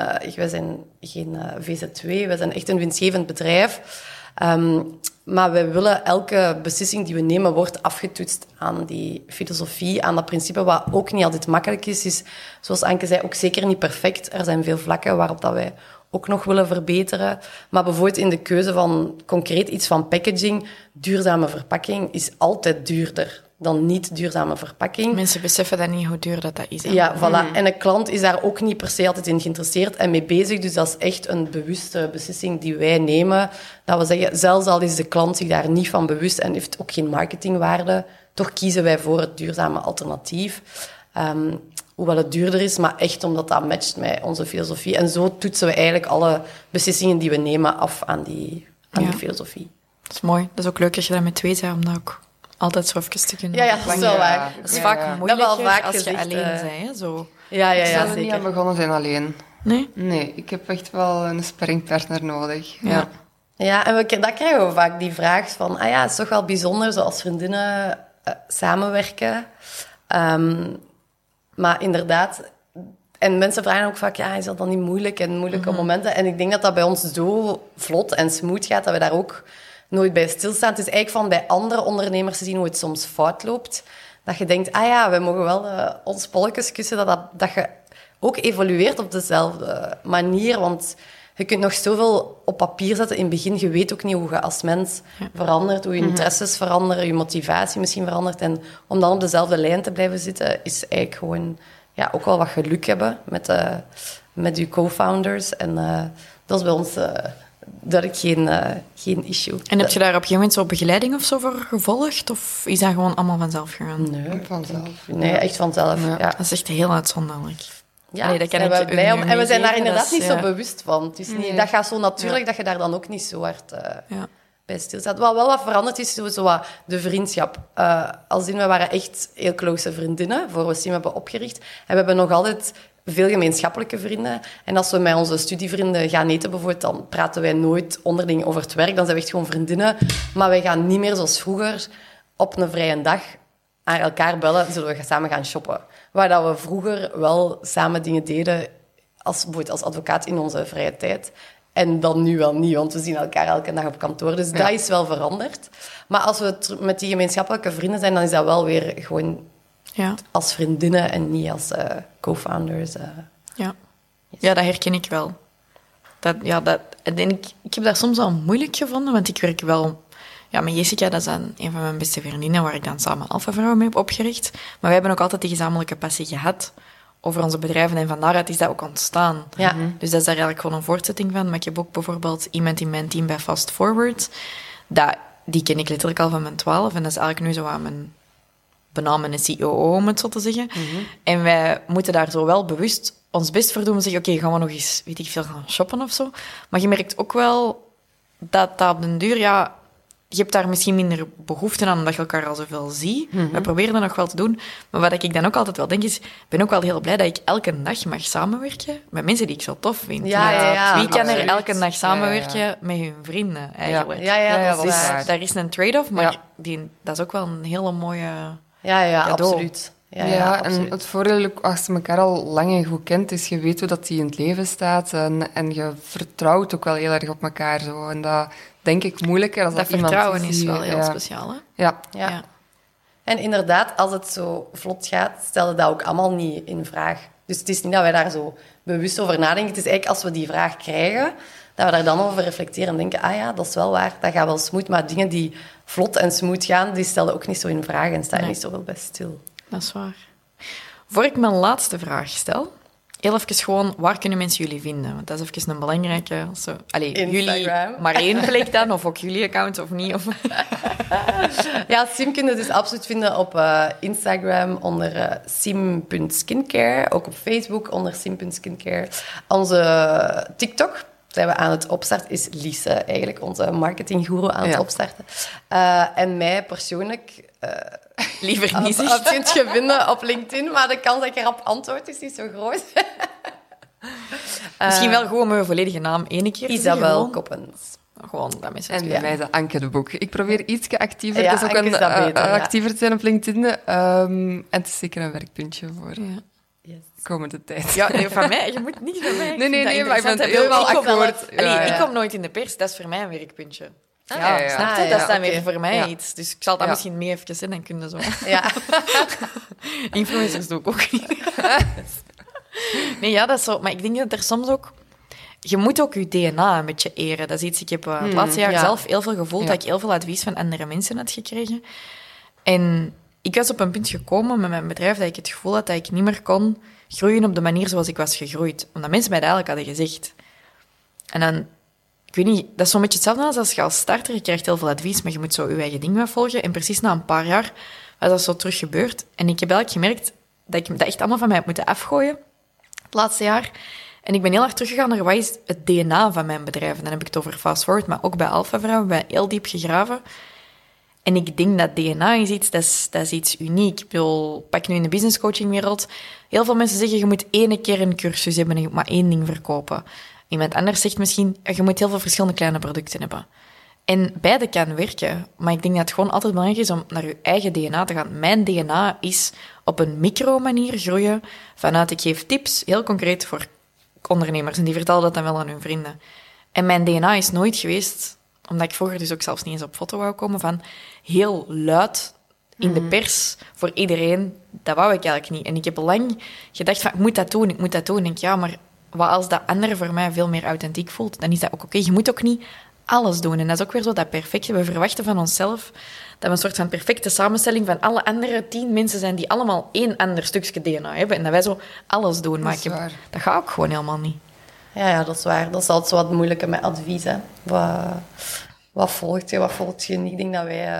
geen VZ2, wij zijn echt een winstgevend bedrijf. Maar wij willen elke beslissing die we nemen wordt afgetoetst aan die filosofie, aan dat principe, wat ook niet altijd makkelijk is, zoals Anke zei, ook zeker niet perfect. Er zijn veel vlakken waarop dat wij ook nog willen verbeteren. Maar bijvoorbeeld in de keuze van concreet iets van packaging, duurzame verpakking is altijd duurder dan niet duurzame verpakking. Mensen beseffen dat niet hoe duur dat is. Hè? Ja, voilà. En een klant is daar ook niet per se altijd in geïnteresseerd en mee bezig. Dus dat is echt een bewuste beslissing die wij nemen. Dat we zeggen, zelfs al is de klant zich daar niet van bewust en heeft ook geen marketingwaarde, toch kiezen wij voor het duurzame alternatief. Hoewel het duurder is, maar echt omdat dat matcht met onze filosofie. En zo toetsen we eigenlijk alle beslissingen die we nemen af aan die filosofie. Dat is mooi. Dat is ook leuk als je daar met twee bent, om dat ook altijd zo even te kunnen... Ja, dat is wel waar. Dat is vaak moeilijker als gezegd, je alleen bent. Hè, zo. Ja, ik zou er zeker. niet aan begonnen zijn alleen. Nee? Nee, ik heb echt wel een sparringpartner nodig. Ja, en dat krijgen we vaak, die vraag van... het is toch wel bijzonder, zoals vriendinnen samenwerken. Maar inderdaad... En mensen vragen ook vaak, is dat dan niet moeilijk en moeilijke momenten? En ik denk dat dat bij ons zo vlot en smooth gaat, dat we daar ook nooit bij stilstaan. Het is eigenlijk van bij andere ondernemers te zien hoe het soms fout loopt. Dat je denkt, we mogen wel ons polletjes kussen, dat je ook evolueert op dezelfde manier. Want je kunt nog zoveel op papier zetten in het begin. Je weet ook niet hoe je als mens verandert, hoe je interesses veranderen, je motivatie misschien verandert. En om dan op dezelfde lijn te blijven zitten, is eigenlijk gewoon ook wel wat geluk hebben met je co-founders. En dat is bij ons duidelijk geen issue. En heb je daar op een gegeven moment zo begeleiding of zo voor gevolgd? Of is dat gewoon allemaal vanzelf gegaan? Nee, vanzelf. Nee, echt vanzelf. Ja. Dat is echt heel uitzonderlijk. Ja, nee, dat kan zijn we blij om. En we zijn daar inderdaad niet zo bewust. bewust van. Het is niet, dat gaat zo natuurlijk dat je daar dan ook niet zo hard bij stilstaat. Wat wel wat veranderd is, zo wat de vriendschap. Als in, we waren echt heel close vriendinnen, voor we Sim hebben opgericht. En we hebben nog altijd veel gemeenschappelijke vrienden. En als we met onze studievrienden gaan eten bijvoorbeeld, dan praten wij nooit onderling over het werk. Dan zijn we echt gewoon vriendinnen. Maar wij gaan niet meer zoals vroeger op een vrije dag aan elkaar bellen, zullen we samen gaan shoppen. Waar dat we vroeger wel samen dingen deden, bijvoorbeeld als advocaat in onze vrije tijd. En dan nu wel niet, want we zien elkaar elke dag op kantoor. Dus dat is wel veranderd. Maar als we met die gemeenschappelijke vrienden zijn, dan is dat wel weer gewoon als vriendinnen en niet als co-founders. Ja. Ja, dat herken ik wel. Ik heb dat soms al moeilijk gevonden, want ik werk wel... Ja, met Jessica, dat is dan een van mijn beste vriendinnen, waar ik dan samen Alpha Vrouwen mee heb opgericht. Maar wij hebben ook altijd die gezamenlijke passie gehad over onze bedrijven en van daaruit is dat ook ontstaan. Ja. Dus dat is daar eigenlijk gewoon een voortzetting van. Maar ik heb ook bijvoorbeeld iemand in mijn team bij Fast Forward. Die ken ik letterlijk al van mijn 12 en dat is eigenlijk nu zo aan mijn benamende COO, om het zo te zeggen. En wij moeten daar zo wel bewust ons best voor doen. We zeggen, oké, gaan we nog eens, weet ik veel, gaan shoppen of zo. Maar je merkt ook wel dat op den duur, je hebt daar misschien minder behoefte aan, omdat je elkaar al zoveel ziet. We proberen dat nog wel te doen. Maar wat ik dan ook altijd wel denk is, ik ben ook wel heel blij dat ik elke dag mag samenwerken met mensen die ik zo tof vind. Wie kan er elke dag samenwerken met hun vrienden, eigenlijk? Ja, dat is Dus waar. daar is een trade-off, maar dat is ook wel een hele mooie... Ja, cadeau. absoluut. Ja, en absoluut. het voordeel, als je elkaar al lang en goed kent, is je weet hoe dat die in het leven staat en je vertrouwt ook wel heel erg op elkaar. Zo. En dat denk ik moeilijker als Dat iemand vertrouwen die- is wel heel speciaal, hè? Ja. Ja. En inderdaad, als het zo vlot gaat, stellen we dat ook allemaal niet in vraag. Dus het is niet dat wij daar zo bewust over nadenken. Het is eigenlijk als we die vraag krijgen, dat we daar dan over reflecteren en denken, dat is wel waar, dat gaat wel smooth. Maar dingen die vlot en smooth gaan, die stellen ook niet zo in vraag en staan niet zo wel bij stil. Dat is waar. Voor ik mijn laatste vraag stel, heel even gewoon, waar kunnen mensen jullie vinden? Want dat is even een belangrijke... jullie Instagram. maar één plek dan, of ook jullie account, of niet? Of... Ja, Sim kun je dus absoluut vinden op Instagram onder sim.skincare. Ook op Facebook onder sim.skincare. Onze TikTok zijn we aan het opstarten, is Lise eigenlijk, onze marketinggoeroe aan het opstarten. En mij persoonlijk... Liever niet Dat zeggen. kunt je vinden op LinkedIn, maar de kans dat ik erop antwoord is niet zo groot. Misschien wel gewoon mijn volledige naam ene keer te zeggen, Isabel gewoon. Koppens. Gewoon, dat mensen En het bij weten. mij is dat Anke de Boek. Ik probeer iets actiever, Ja, het is ook Anke is dat beter, ja. actiever te zijn op LinkedIn. En het is zeker een werkpuntje voor Ja. Yes. komende tijd. Ja, nee, van mij, je moet niet van mij. Ik Nee, vind nee, dat maar ik ben interessant. helemaal Ik kom- akkoord. Allee, Ja, ik ja. kom nooit in de pers, dat is voor mij een werkpuntje. Ja. Snap je? Ah, Dat is dan oké. weer voor mij Ja. iets. Dus ik zal dat Ja. misschien mee even zien en kunnen zo. Ja. Influencers doe ik ook niet. Nee, ja, dat is zo. Maar ik denk dat er soms ook... Je moet ook je DNA een beetje eren. Dat is iets... Ik heb het laatste jaar ja. zelf heel veel gevoeld Ja. dat ik heel veel advies van andere mensen had gekregen. En ik was op een punt gekomen met mijn bedrijf dat ik het gevoel had dat ik niet meer kon groeien op de manier zoals ik was gegroeid. Omdat mensen mij dat eigenlijk hadden gezegd. En dan... Ik weet niet, dat is zo'n beetje hetzelfde als je als starter, je krijgt heel veel advies, maar je moet zo je eigen ding wel volgen. En precies na een paar jaar was dat zo terug gebeurd. En ik heb eigenlijk gemerkt dat ik dat echt allemaal van mij heb moeten afgooien, het laatste jaar. En ik ben heel erg teruggegaan naar wat is het DNA van mijn bedrijf. En dan heb ik het over Fast Forward, maar ook bij Alpha Vrouwen, bij heel diep gegraven. En ik denk dat DNA is iets, dat is iets uniek. Ik bedoel, pak nu in de business coaching wereld. Heel veel mensen zeggen, je moet 1 keer een cursus hebben en je moet maar 1 ding verkopen. Iemand anders zegt misschien, je moet heel veel verschillende kleine producten hebben. En beide kan werken, maar ik denk dat het gewoon altijd belangrijk is om naar je eigen DNA te gaan. Mijn DNA is op een micro-manier groeien vanuit ik geef tips, heel concreet voor ondernemers. En die vertellen dat dan wel aan hun vrienden. En mijn DNA is nooit geweest, omdat ik vroeger dus ook zelfs niet eens op foto wou komen, van heel luid in de pers voor iedereen. Dat wou ik eigenlijk niet. En ik heb lang gedacht van, ik moet dat doen. En ik denk, ja, maar wat als dat andere voor mij veel meer authentiek voelt, dan is dat ook oké. Je moet ook niet alles doen. En dat is ook weer zo dat perfecte. We verwachten van onszelf dat we een soort van perfecte samenstelling van alle andere 10 mensen zijn die allemaal 1 ander stukje DNA hebben. En dat wij zo alles doen. Maar Dat is waar. dat gaat ook gewoon helemaal niet. Ja, dat is waar. Dat is altijd zo wat moeilijker met advies. Hè. Wat volgt je, wat volgt je niet? Ik denk dat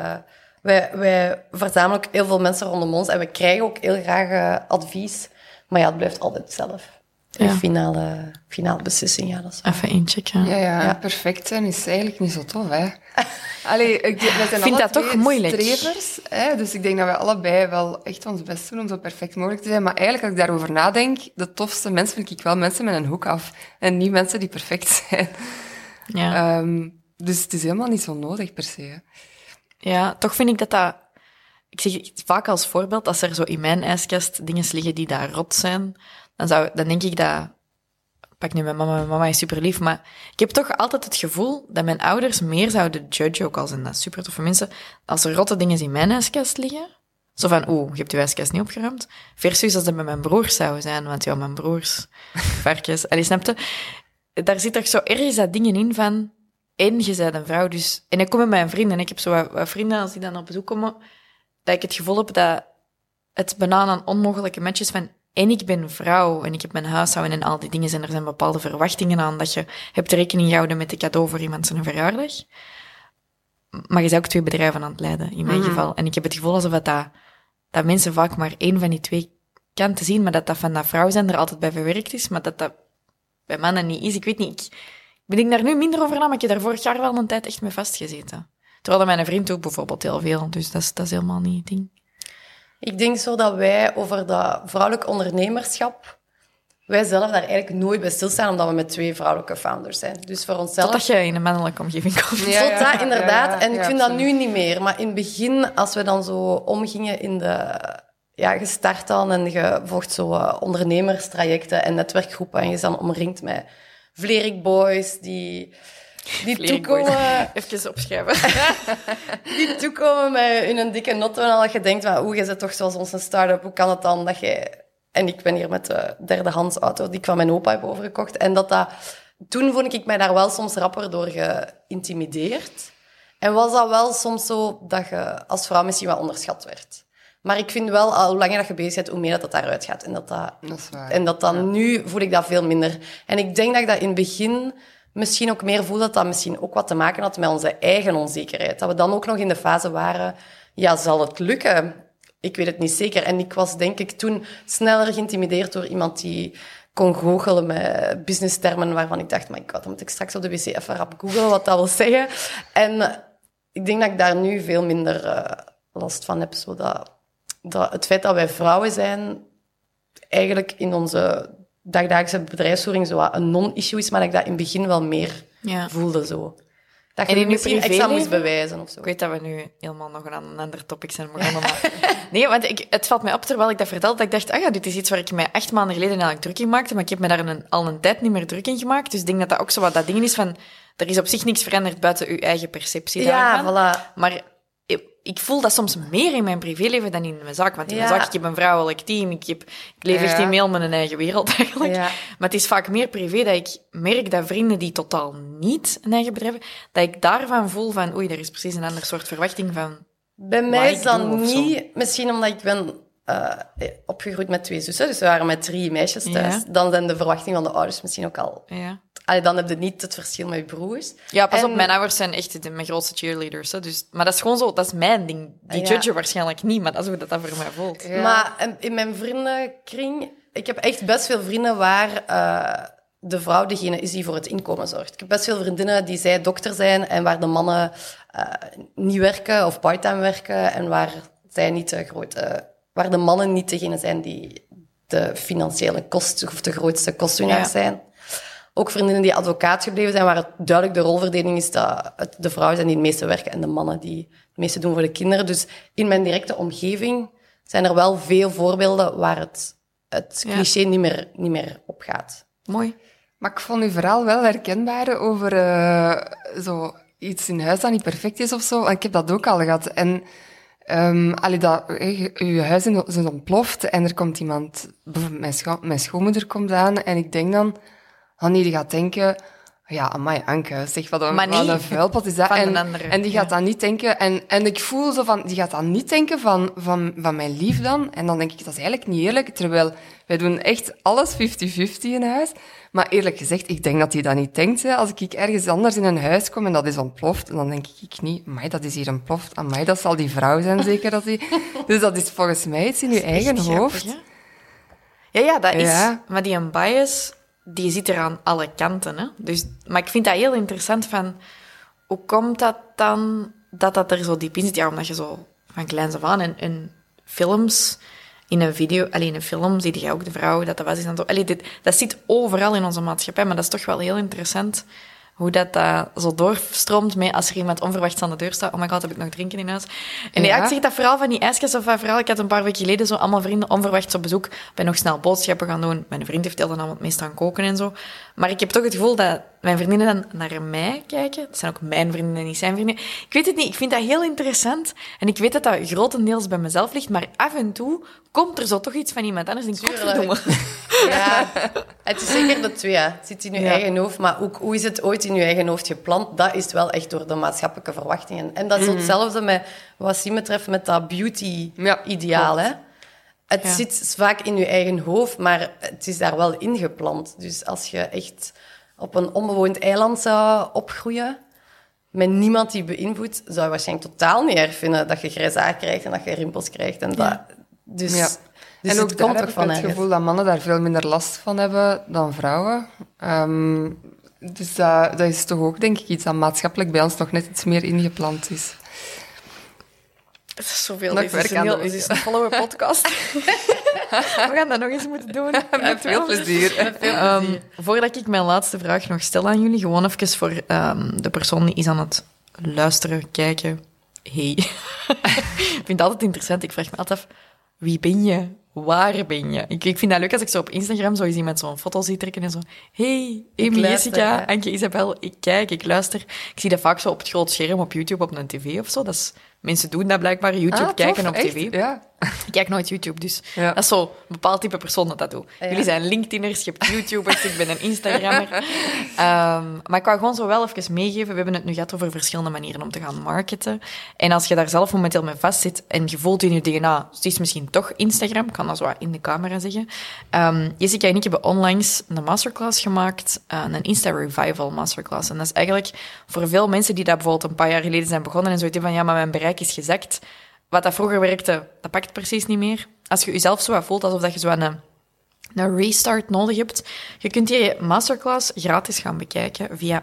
wij verzamelen ook heel veel mensen rondom ons en we krijgen ook heel graag advies. Maar ja, het blijft altijd zelf. De Ja. finale beslissing, ja, dat is waar. Even inchecken. Ja, perfect zijn is eigenlijk niet zo tof, hè. Allee, wij zijn Vind alle dat toch twee moeilijk? strevers, hè, dus ik denk dat wij allebei wel echt ons best doen om zo perfect mogelijk te zijn. Maar eigenlijk, als ik daarover nadenk, de tofste mensen vind ik wel mensen met een hoek af. En niet mensen die perfect zijn. Ja. Dus het is helemaal niet zo nodig, per se. Hè. Ja, toch vind ik dat... Ik zeg het vaak als voorbeeld, als er zo in mijn ijskast dingen liggen die daar rot zijn, dan denk ik dat pak nu mijn mama is super lief, maar ik heb toch altijd het gevoel dat mijn ouders meer zouden judgen, ook al zijn dat super toffe mensen, als er rotte dingen in mijn ijskast liggen. Zo van, je hebt je ijskast niet opgeruimd. Versus als dat bij mijn broers zou zijn, want ja, mijn broers, varkens, allee, snapte? Daar zit toch zo ergens dat dingen in van, en je bent een vrouw, dus... En ik kom met mijn vrienden, en ik heb zo wat vrienden, als die dan op bezoek komen, dat ik het gevoel heb dat het bijna een onmogelijke match is van, en ik ben vrouw, en ik heb mijn huishouden en al die dingen, en er zijn bepaalde verwachtingen aan, dat je hebt rekening gehouden met de cadeau voor iemand zijn verjaardag. Maar je bent ook 2 bedrijven aan het leiden, in mijn geval. En ik heb het gevoel alsof dat mensen vaak maar 1 van die 2 kanten zien, maar dat van dat vrouw zijn er altijd bij verwerkt is, maar dat bij mannen niet is. Ik weet niet, ik bedenk daar nu minder over na, maar ik heb daar vorig jaar wel een tijd echt mee vastgezeten. Terwijl dat mijn vriend ook bijvoorbeeld heel veel, dus dat is helemaal niet het ding. Ik denk zo dat wij over dat vrouwelijk ondernemerschap, wij zelf daar eigenlijk nooit bij stilstaan, omdat we met 2 vrouwelijke founders zijn. Dus voor onszelf... Totdat je in een mannelijke omgeving komt. Tot dat, inderdaad. En ik vind dat absoluut. nu niet meer. Maar in het begin, als we dan zo omgingen in de... Ja, gestart dan en je volgt zo ondernemerstrajecten en netwerkgroepen en je is dan omringd met vlerikboys die toekomen... Even opschrijven. Die toekomen met hun dikke notto en al dat je denkt, je zit toch zoals onze start-up, hoe kan het dan dat jij... En ik ben hier met de derdehands auto die ik van mijn opa heb overgekocht. En toen vond ik mij daar wel soms rapper door geïntimideerd. En was dat wel soms zo dat je als vrouw misschien wel onderschat werd. Maar ik vind wel, hoe langer dat je bezig bent, hoe meer dat daaruit gaat. En Dat is waar. En dat dan nu voel ik dat veel minder. En ik denk dat ik dat in het begin misschien ook meer voel, dat misschien ook wat te maken had met onze eigen onzekerheid. Dat we dan ook nog in de fase waren, ja, zal het lukken? Ik weet het niet zeker. En ik was denk ik toen sneller geïntimideerd door iemand die kon goochelen met businesstermen waarvan ik dacht, my god, dan moet ik straks op de wc even rap googlen wat dat wil zeggen. En ik denk dat ik daar nu veel minder last van heb. Zodat het feit dat wij vrouwen zijn, eigenlijk in onze dagdagelijkse bedrijfsvoering zo een non-issue is, maar dat ik dat in het begin wel meer voelde zo. Dat je En in je misschien extra privéleven? moest bewijzen of zo. Ik weet dat we nu helemaal nog aan een ander topic zijn begonnen, maar... Nee, want het valt mij op terwijl ik dat vertelde, dat ik dacht, dit is iets waar ik mij 8 maanden geleden eigenlijk druk in maakte, maar ik heb me daar al een tijd niet meer druk in gemaakt. Dus ik denk dat dat ook zo wat dat ding is van, er is op zich niks veranderd buiten uw eigen perceptie daarvan. Ja, voilà. Maar ik voel dat soms meer in mijn privéleven dan in mijn zaak. Want in mijn zaak, ik heb een vrouwelijk team, ik leef echt in heel mijn eigen wereld eigenlijk. Ja. Maar het is vaak meer privé dat ik merk dat vrienden die totaal niet een eigen bedrijf hebben, dat ik daarvan voel van, oei, er is precies een ander soort verwachting van. Bij mij is dat niet, misschien omdat ik ben opgegroeid met 2 zussen, dus we waren met 3 meisjes thuis. Ja. Dan zijn de verwachtingen van de ouders misschien ook al... Ja. Allee, dan heb je niet het verschil met je broers. Ja, pas op, mijn ouders zijn echt mijn grootste cheerleaders. Hè, dus, maar dat is gewoon zo, dat is mijn ding. Die judgen waarschijnlijk niet, maar dat is hoe dat voor mij voelt. Ja. Maar in mijn vriendenkring... Ik heb echt best veel vrienden waar de vrouw degene is die voor het inkomen zorgt. Ik heb best veel vriendinnen die zij dokter zijn en waar de mannen niet werken of parttime werken en waar zij niet waar de mannen niet degene zijn die de financiële kost of de grootste kostwinnaars zijn. Ook vriendinnen die advocaat gebleven zijn, waar het duidelijk de rolverdeling is dat de vrouwen zijn die het meeste werken en de mannen die het meeste doen voor de kinderen. Dus in mijn directe omgeving zijn er wel veel voorbeelden waar het cliché niet meer opgaat. Mooi. Maar ik vond uw verhaal wel herkenbaar over zo iets in huis dat niet perfect is of zo. Want ik heb dat ook al gehad. En uw huis is ontploft en er komt iemand, bijvoorbeeld mijn schoonmoeder komt aan en ik denk dan, nee, die gaat denken, ja, amai, Anke, zeg, wat een vuilpot is dat. En die gaat dan niet denken, en ik voel zo van, die gaat dan niet denken van mijn lief dan. En dan denk ik, dat is eigenlijk niet eerlijk, terwijl wij doen echt alles 50-50 in huis. Maar eerlijk gezegd, ik denk dat hij dat niet denkt. Hè. Als ik ergens anders in een huis kom en dat is ontploft, dan denk ik niet, amai, dat is hier ontploft. Amai, dat zal die vrouw zijn, zeker. Dus dat is volgens mij iets in uw eigen hoofd. Grappig, ja, dat is... Maar die een bias, die zit er aan alle kanten. Hè? Dus, maar ik vind dat heel interessant van... Hoe komt dat dan dat er zo diep in zit? Ja, omdat je zo van kleins af aan en films... In een film zie je ook de vrouw dat was. Dat zit overal in onze maatschappij, maar dat is toch wel heel interessant. hoe dat zo doorstroomt met als er iemand onverwachts aan de deur staat. Oh my god, heb ik nog drinken in huis? En ja, ik zeg dat verhaal van die ijsjes of dat verhaal. Ik had een paar weken geleden zo allemaal vrienden onverwachts op bezoek. Ben nog snel boodschappen gaan doen. Mijn vriend heeft heel de avond meestal aan koken en zo. Maar ik heb toch het gevoel dat mijn vriendinnen dan naar mij kijken. Dat zijn ook mijn vriendinnen en niet zijn vrienden. Ik weet het niet, ik vind dat heel interessant. En ik weet dat dat grotendeels bij mezelf ligt. Maar af en toe komt er zo toch iets van iemand anders. En ik denk, godverdomme. Ja, het is zeker de twee. Het zit in je eigen hoofd. Maar ook, hoe is het ooit in je eigen hoofd geplant? Dat is wel echt door de maatschappelijke verwachtingen. En dat is hetzelfde met wat Sim betreft met dat beauty-ideaal. Hè? Het zit vaak in je eigen hoofd, maar het is daar wel ingeplant. Dus als je echt op een onbewoond eiland zou opgroeien, met niemand die beïnvloedt, zou je waarschijnlijk totaal niet erg vinden dat je grijs haar krijgt en dat je rimpels krijgt. En dat, dus en ook daar heb ik het gevoel dat mannen daar veel minder last van hebben dan vrouwen. Dus dat is toch ook, denk ik, iets dat maatschappelijk bij ons nog net iets meer ingeplant is. Het is zoveel. Dit is een volle podcast. We gaan dat nog eens moeten doen. Met veel plezier. Voordat ik mijn laatste vraag nog stel aan jullie, gewoon even voor de persoon die is aan het luisteren, kijken. Hey. Ik vind het altijd interessant. Ik vraag me altijd af, wie ben je? Waar ben je? Ik vind dat leuk als ik zo op Instagram zo eens iemand zo'n foto zie trekken en zo. Hey, Amy, Jessica, Anke, Isabel, ik kijk, ik luister. Ik zie dat vaak zo op het groot scherm op YouTube, op een tv of zo. Mensen doen dat blijkbaar, YouTube kijken tof, op tv. Ja. Ik kijk nooit YouTube, dus dat is zo een bepaald type persoon dat doet. Ja. Jullie zijn LinkedIners, je hebt YouTubers, ik ben een Instagrammer. Maar ik wou gewoon zo wel even meegeven. We hebben het nu gehad over verschillende manieren om te gaan marketen. En als je daar zelf momenteel mee vastzit en je voelt in je DNA, het is misschien toch Instagram, ik kan dat zo in de camera zeggen. Jessica en ik hebben onlangs een masterclass gemaakt, een Insta-revival masterclass. En dat is eigenlijk voor veel mensen die dat bijvoorbeeld een paar jaar geleden zijn begonnen en zoiets van, ja, maar mijn bereik is gezakt. Wat dat vroeger werkte, dat pakt precies niet meer. Als je jezelf zo wat voelt alsof dat je zo een restart nodig hebt, je kunt je masterclass gratis gaan bekijken via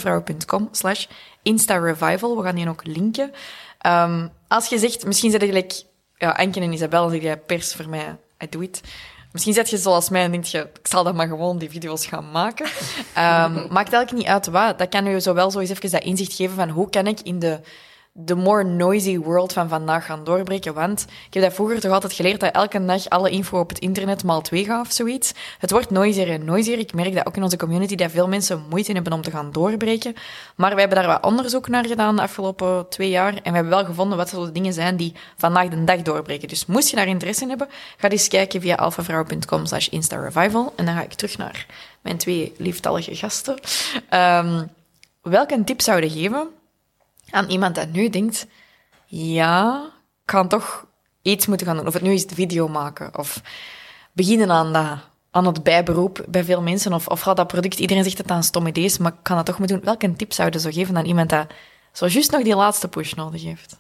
alphavrouwen.com/instarevival. We gaan die ook linken. Als je zegt, misschien zet je gelijk, ja, Anke en Isabel, zeg jij pers voor mij, I do it. Misschien zet je zoals mij en denk je, ik zal dan maar gewoon die video's gaan maken. Maakt eigenlijk niet uit wat. Dat kan je zowel zo eens even dat inzicht geven van hoe kan ik in de more noisy world van vandaag gaan doorbreken. Want ik heb dat vroeger toch altijd geleerd dat elke dag alle info op het internet maal 2 gaat of zoiets. Het wordt noisier en noisier. Ik merk dat ook in onze community dat veel mensen moeite hebben om te gaan doorbreken. Maar wij hebben daar wat onderzoek naar gedaan de afgelopen 2 jaar. En we hebben wel gevonden wat zo de dingen zijn die vandaag de dag doorbreken. Dus moest je daar interesse in hebben, ga eens kijken via alphavrouwen.com/instarevival. En dan ga ik terug naar mijn 2 lieftallige gasten. Welke tip zou je geven aan iemand dat nu denkt, ja, ik kan toch iets moeten gaan doen. Of het nu is de video maken, of beginnen aan het bijberoep bij veel mensen, of gaat dat product, iedereen zegt dat dat een stom idee is, maar ik kan dat toch moeten doen. Welke tip zou je zo geven aan iemand dat zo juist nog die laatste push nodig heeft?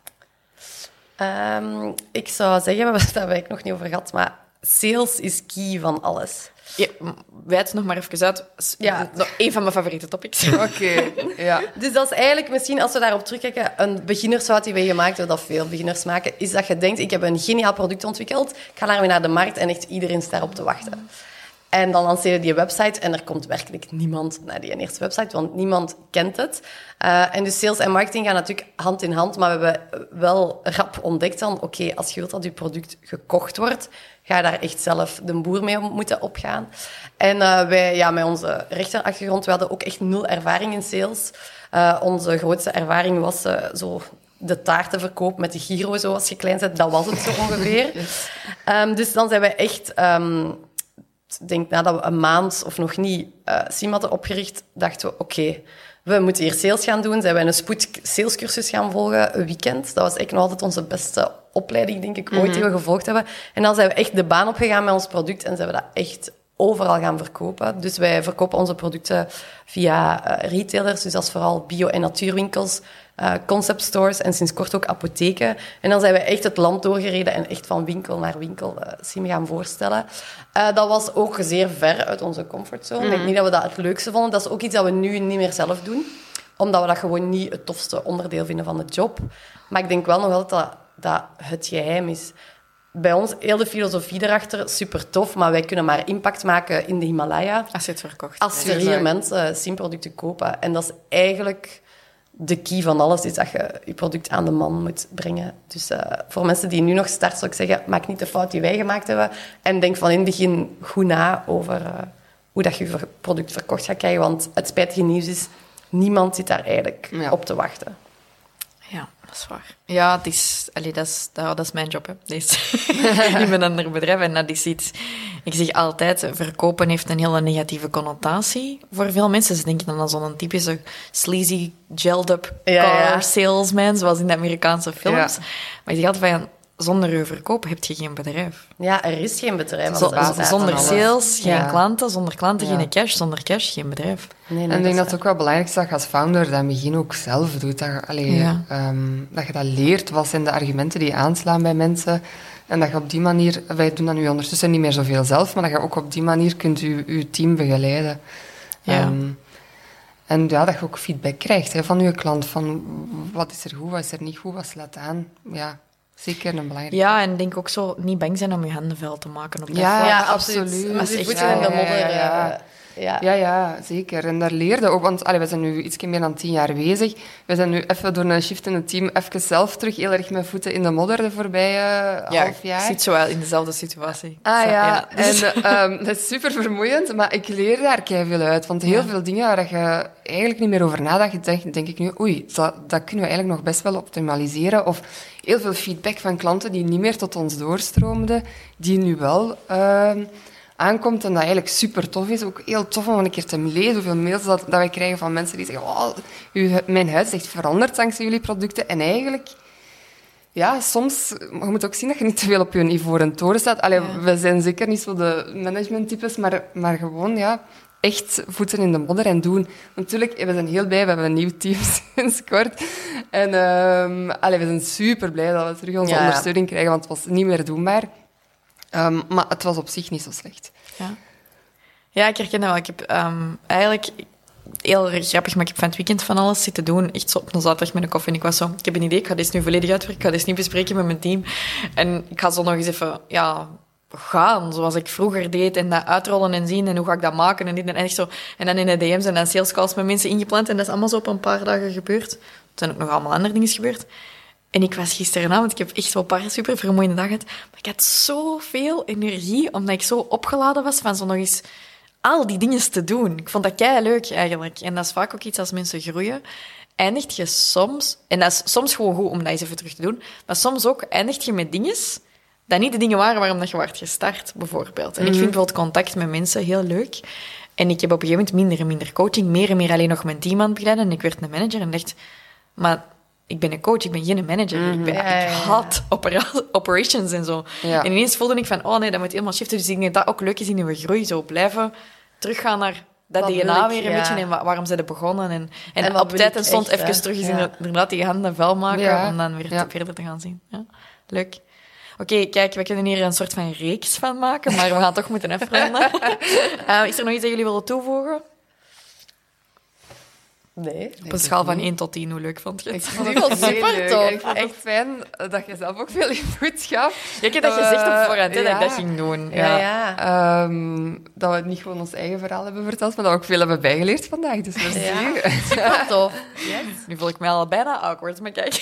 Ik zou zeggen, daar heb ik nog niet over gehad, maar sales is key van alles. Ja, wijd het nog maar even uit. Ja. Een van mijn favoriete topics. Oké, ja. Dus dat is eigenlijk misschien, als we daarop terugkijken, een beginnersfout die wij gemaakt hebben, dat veel beginners maken, is dat je denkt, ik heb een geniaal product ontwikkeld, ik ga daarmee naar de markt en echt iedereen is daarop te wachten. En dan lanceer je die website en er komt werkelijk niemand naar die eerste website, want niemand kent het. En dus sales en marketing gaan natuurlijk hand in hand, maar we hebben wel rap ontdekt dan, oké, als je wilt dat je product gekocht wordt, ga je daar echt zelf de boer mee moeten opgaan. En wij, met onze rechterachtergrond, we hadden ook echt 0 ervaring in sales. Onze grootste ervaring was zo de taartenverkoop met de Giro, zoals je klein bent. Dat was het zo ongeveer. Dus dan zijn wij echt... Ik denk, nadat we een maand of nog niet Sim hadden opgericht, dachten we, oké, we moeten hier sales gaan doen. Zijn wij een salescursus gaan volgen, een weekend. Dat was echt nog altijd onze beste opleiding, denk ik, ooit die we gevolgd hebben. En dan zijn we echt de baan opgegaan met ons product en zijn we dat echt overal gaan verkopen. Dus wij verkopen onze producten via retailers, dus dat is vooral bio- en natuurwinkels, concept stores en sinds kort ook apotheken. En dan zijn we echt het land doorgereden en echt van winkel naar winkel Sim gaan voorstellen. Dat was ook zeer ver uit onze comfortzone. Ik denk niet dat we dat het leukste vonden. Dat is ook iets dat we nu niet meer zelf doen, omdat we dat gewoon niet het tofste onderdeel vinden van de job. Maar ik denk wel nog wel dat het geheim is. bij ons heel de filosofie erachter, super tof, maar wij kunnen maar impact maken in de Himalaya Als je het verkocht. als er hier mensen SIM-producten kopen. En dat is eigenlijk de key van alles, is dat je je product aan de man moet brengen. Dus voor mensen die nu nog starten, zou ik zeggen, maak niet de fout die wij gemaakt hebben en denk van in het begin goed na over hoe dat je je product verkocht gaat krijgen, want het spijtige nieuws is, niemand zit daar eigenlijk op te wachten. Ja, dat is waar. Ja, dat is mijn job, hè. Ik ben een ander bedrijf en dat is iets... Ik zeg altijd, verkopen heeft een hele negatieve connotatie voor veel mensen. Ze denken dan aan zo'n typische sleazy, gelled-up car salesman, zoals in de Amerikaanse films. Ja. Maar ik zeg altijd van, zonder je verkoop heb je geen bedrijf. Ja, er is geen bedrijf. als er staat Zonder van alles. sales geen Ja. klanten, zonder klanten Ja. geen cash, zonder cash geen bedrijf. Nee, En ik denk dat het ook wel belangrijk is dat je als founder dat in het begin ook zelf doet. Dat je dat leert, wat zijn de argumenten die aanslaan bij mensen. En dat je op die manier, wij doen dat nu ondertussen niet meer zoveel zelf, maar dat je ook op die manier kunt je team begeleiden. Ja. En ja, dat je ook feedback krijgt van je klant, van wat is er goed, wat is er niet goed, wat slaat aan. Ja, zeker een belangrijke. Ja, en denk ook zo, niet bang zijn om je handen vuil te maken op dat Ja, vlak. Ja, absoluut. absoluut. Dat Met is je echt voeten in de waar. modder. Ja. Ja, zeker. En daar leerde ook, want we zijn nu iets meer dan 10 jaar bezig. We zijn nu even door een shift in het team even zelf terug heel erg met voeten in de modder de voorbije half jaar. Ik zit zo wel in dezelfde situatie. En dat is super vermoeiend, maar ik leer daar keiveel uit. Want heel veel dingen waar je eigenlijk niet meer over nadacht, denk ik nu, oei, dat kunnen we eigenlijk nog best wel optimaliseren. Of heel veel feedback van klanten die niet meer tot ons doorstroomden, die nu wel aankomt en dat eigenlijk super tof is. Ook heel tof om een keer te lezen hoeveel mails dat wij krijgen van mensen die zeggen, oh, mijn huid is echt veranderd dankzij jullie producten. En eigenlijk, ja, soms, je moet ook zien dat je niet te veel op je ivoren toren staat. We zijn zeker niet zo de managementtypes, maar gewoon, ja, echt voeten in de modder en doen. Natuurlijk, we zijn heel blij, we hebben een nieuw team sinds kort. En we zijn super blij dat we terug onze ondersteuning krijgen, want het was niet meer doenbaar. Maar het was op zich niet zo slecht. Ja, ik herken dat wel. Ik heb eigenlijk... Heel grappig, maar ik heb van het weekend van alles zitten doen. Echt zo op een zaterdag met een koffie. En ik was zo... Ik heb een idee, ik ga dit nu volledig uitwerken. Ik ga dit niet bespreken met mijn team. En ik ga zo nog eens even... gaan, zoals ik vroeger deed. En dat uitrollen en zien. En hoe ga ik dat maken? En dit en echt zo. En dan in de DM's en dan sales calls met mensen ingepland. En dat is allemaal zo op een paar dagen gebeurd. Er zijn ook nog allemaal andere dingen gebeurd. En ik was gisteravond, ik heb echt wel een paar super vermoeiende dagen gehad, maar ik had zoveel energie, omdat ik zo opgeladen was van zo nog eens al die dingen te doen. Ik vond dat leuk eigenlijk. En dat is vaak ook iets als mensen groeien. Eindigt je soms, en dat is soms gewoon goed om dat eens even terug te doen, maar soms ook eindigt je met dingen dat niet de dingen waren waarom dat je werd gestart, bijvoorbeeld. En ik vind bijvoorbeeld contact met mensen heel leuk. En ik heb op een gegeven moment minder en minder coaching, meer en meer alleen nog mijn team aan het begeleiden. En ik werd een manager en dacht, maar ik ben een coach, ik ben geen manager. Ik haat operations en zo. Ja. En ineens voelde ik van, oh nee, dat moet helemaal shiften. Dus ik denk dat ook leuk is in uw groei, zo blijven teruggaan naar dat DNA weer een beetje en waarom ze begonnen. En op tijd en stond even terug eens inderdaad die handen vuil maken om dan weer verder te gaan zien. Ja. Leuk. Oké, kijk, we kunnen hier een soort van reeks van maken, maar we gaan toch moeten afronden. Is er nog iets dat jullie willen toevoegen? Nee. Op een schaal van 1 tot 10, hoe leuk vond je het? Ik vond het super tof. Ik vond het echt fijn dat je zelf ook veel input gaf. Ik heb dat gezegd op voorhand, dat ik dat ging doen. Dat we niet gewoon ons eigen verhaal hebben verteld, maar dat we ook veel hebben bijgeleerd vandaag. Dus merci. Super tof. Yes. Nu voel ik mij al bijna awkward, maar kijk.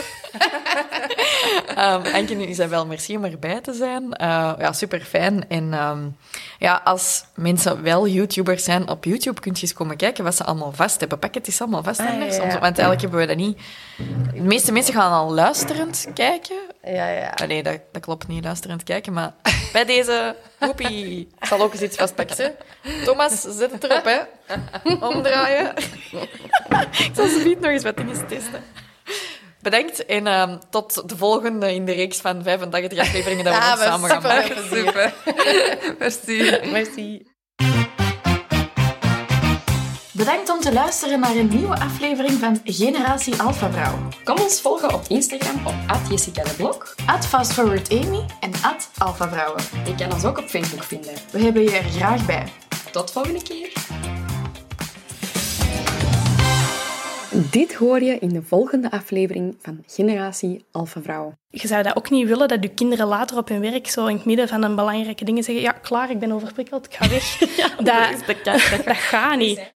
Anke en Isabel, merci om erbij te zijn. Super fijn. En als mensen wel YouTubers zijn, op YouTube kun je eens komen kijken wat ze allemaal vast hebben. Pak het is allemaal vast anders. Want eigenlijk hebben we dat niet. De meeste mensen gaan al luisterend kijken. Ja. Nee, dat klopt niet, luisterend kijken. Maar bij deze, hoepie, ik zal ook eens iets vastpakken. Hè. Thomas, zet het erop, hè. Omdraaien. Ik zal zo nog eens wat dingen testen. Bedankt en tot de volgende in de reeks van 85 afleveringen dat we nog samen gaan maken. Super. Merci. Bedankt om te luisteren naar een nieuwe aflevering van Generatie Alpha Vrouw. Kom ons volgen op Instagram op @JessicaDeBlok, @FastForwardAmy en @AlphaVrouwen. Je kan ons ook op Facebook vinden. We hebben je er graag bij. Tot volgende keer. Dit hoor je in de volgende aflevering van Generatie Alpha Vrouw. Je zou dat ook niet willen, dat je kinderen later op hun werk zo in het midden van een belangrijke dingen zeggen ja, klaar, ik ben overprikkeld, ik ga weg. Dat gaat niet.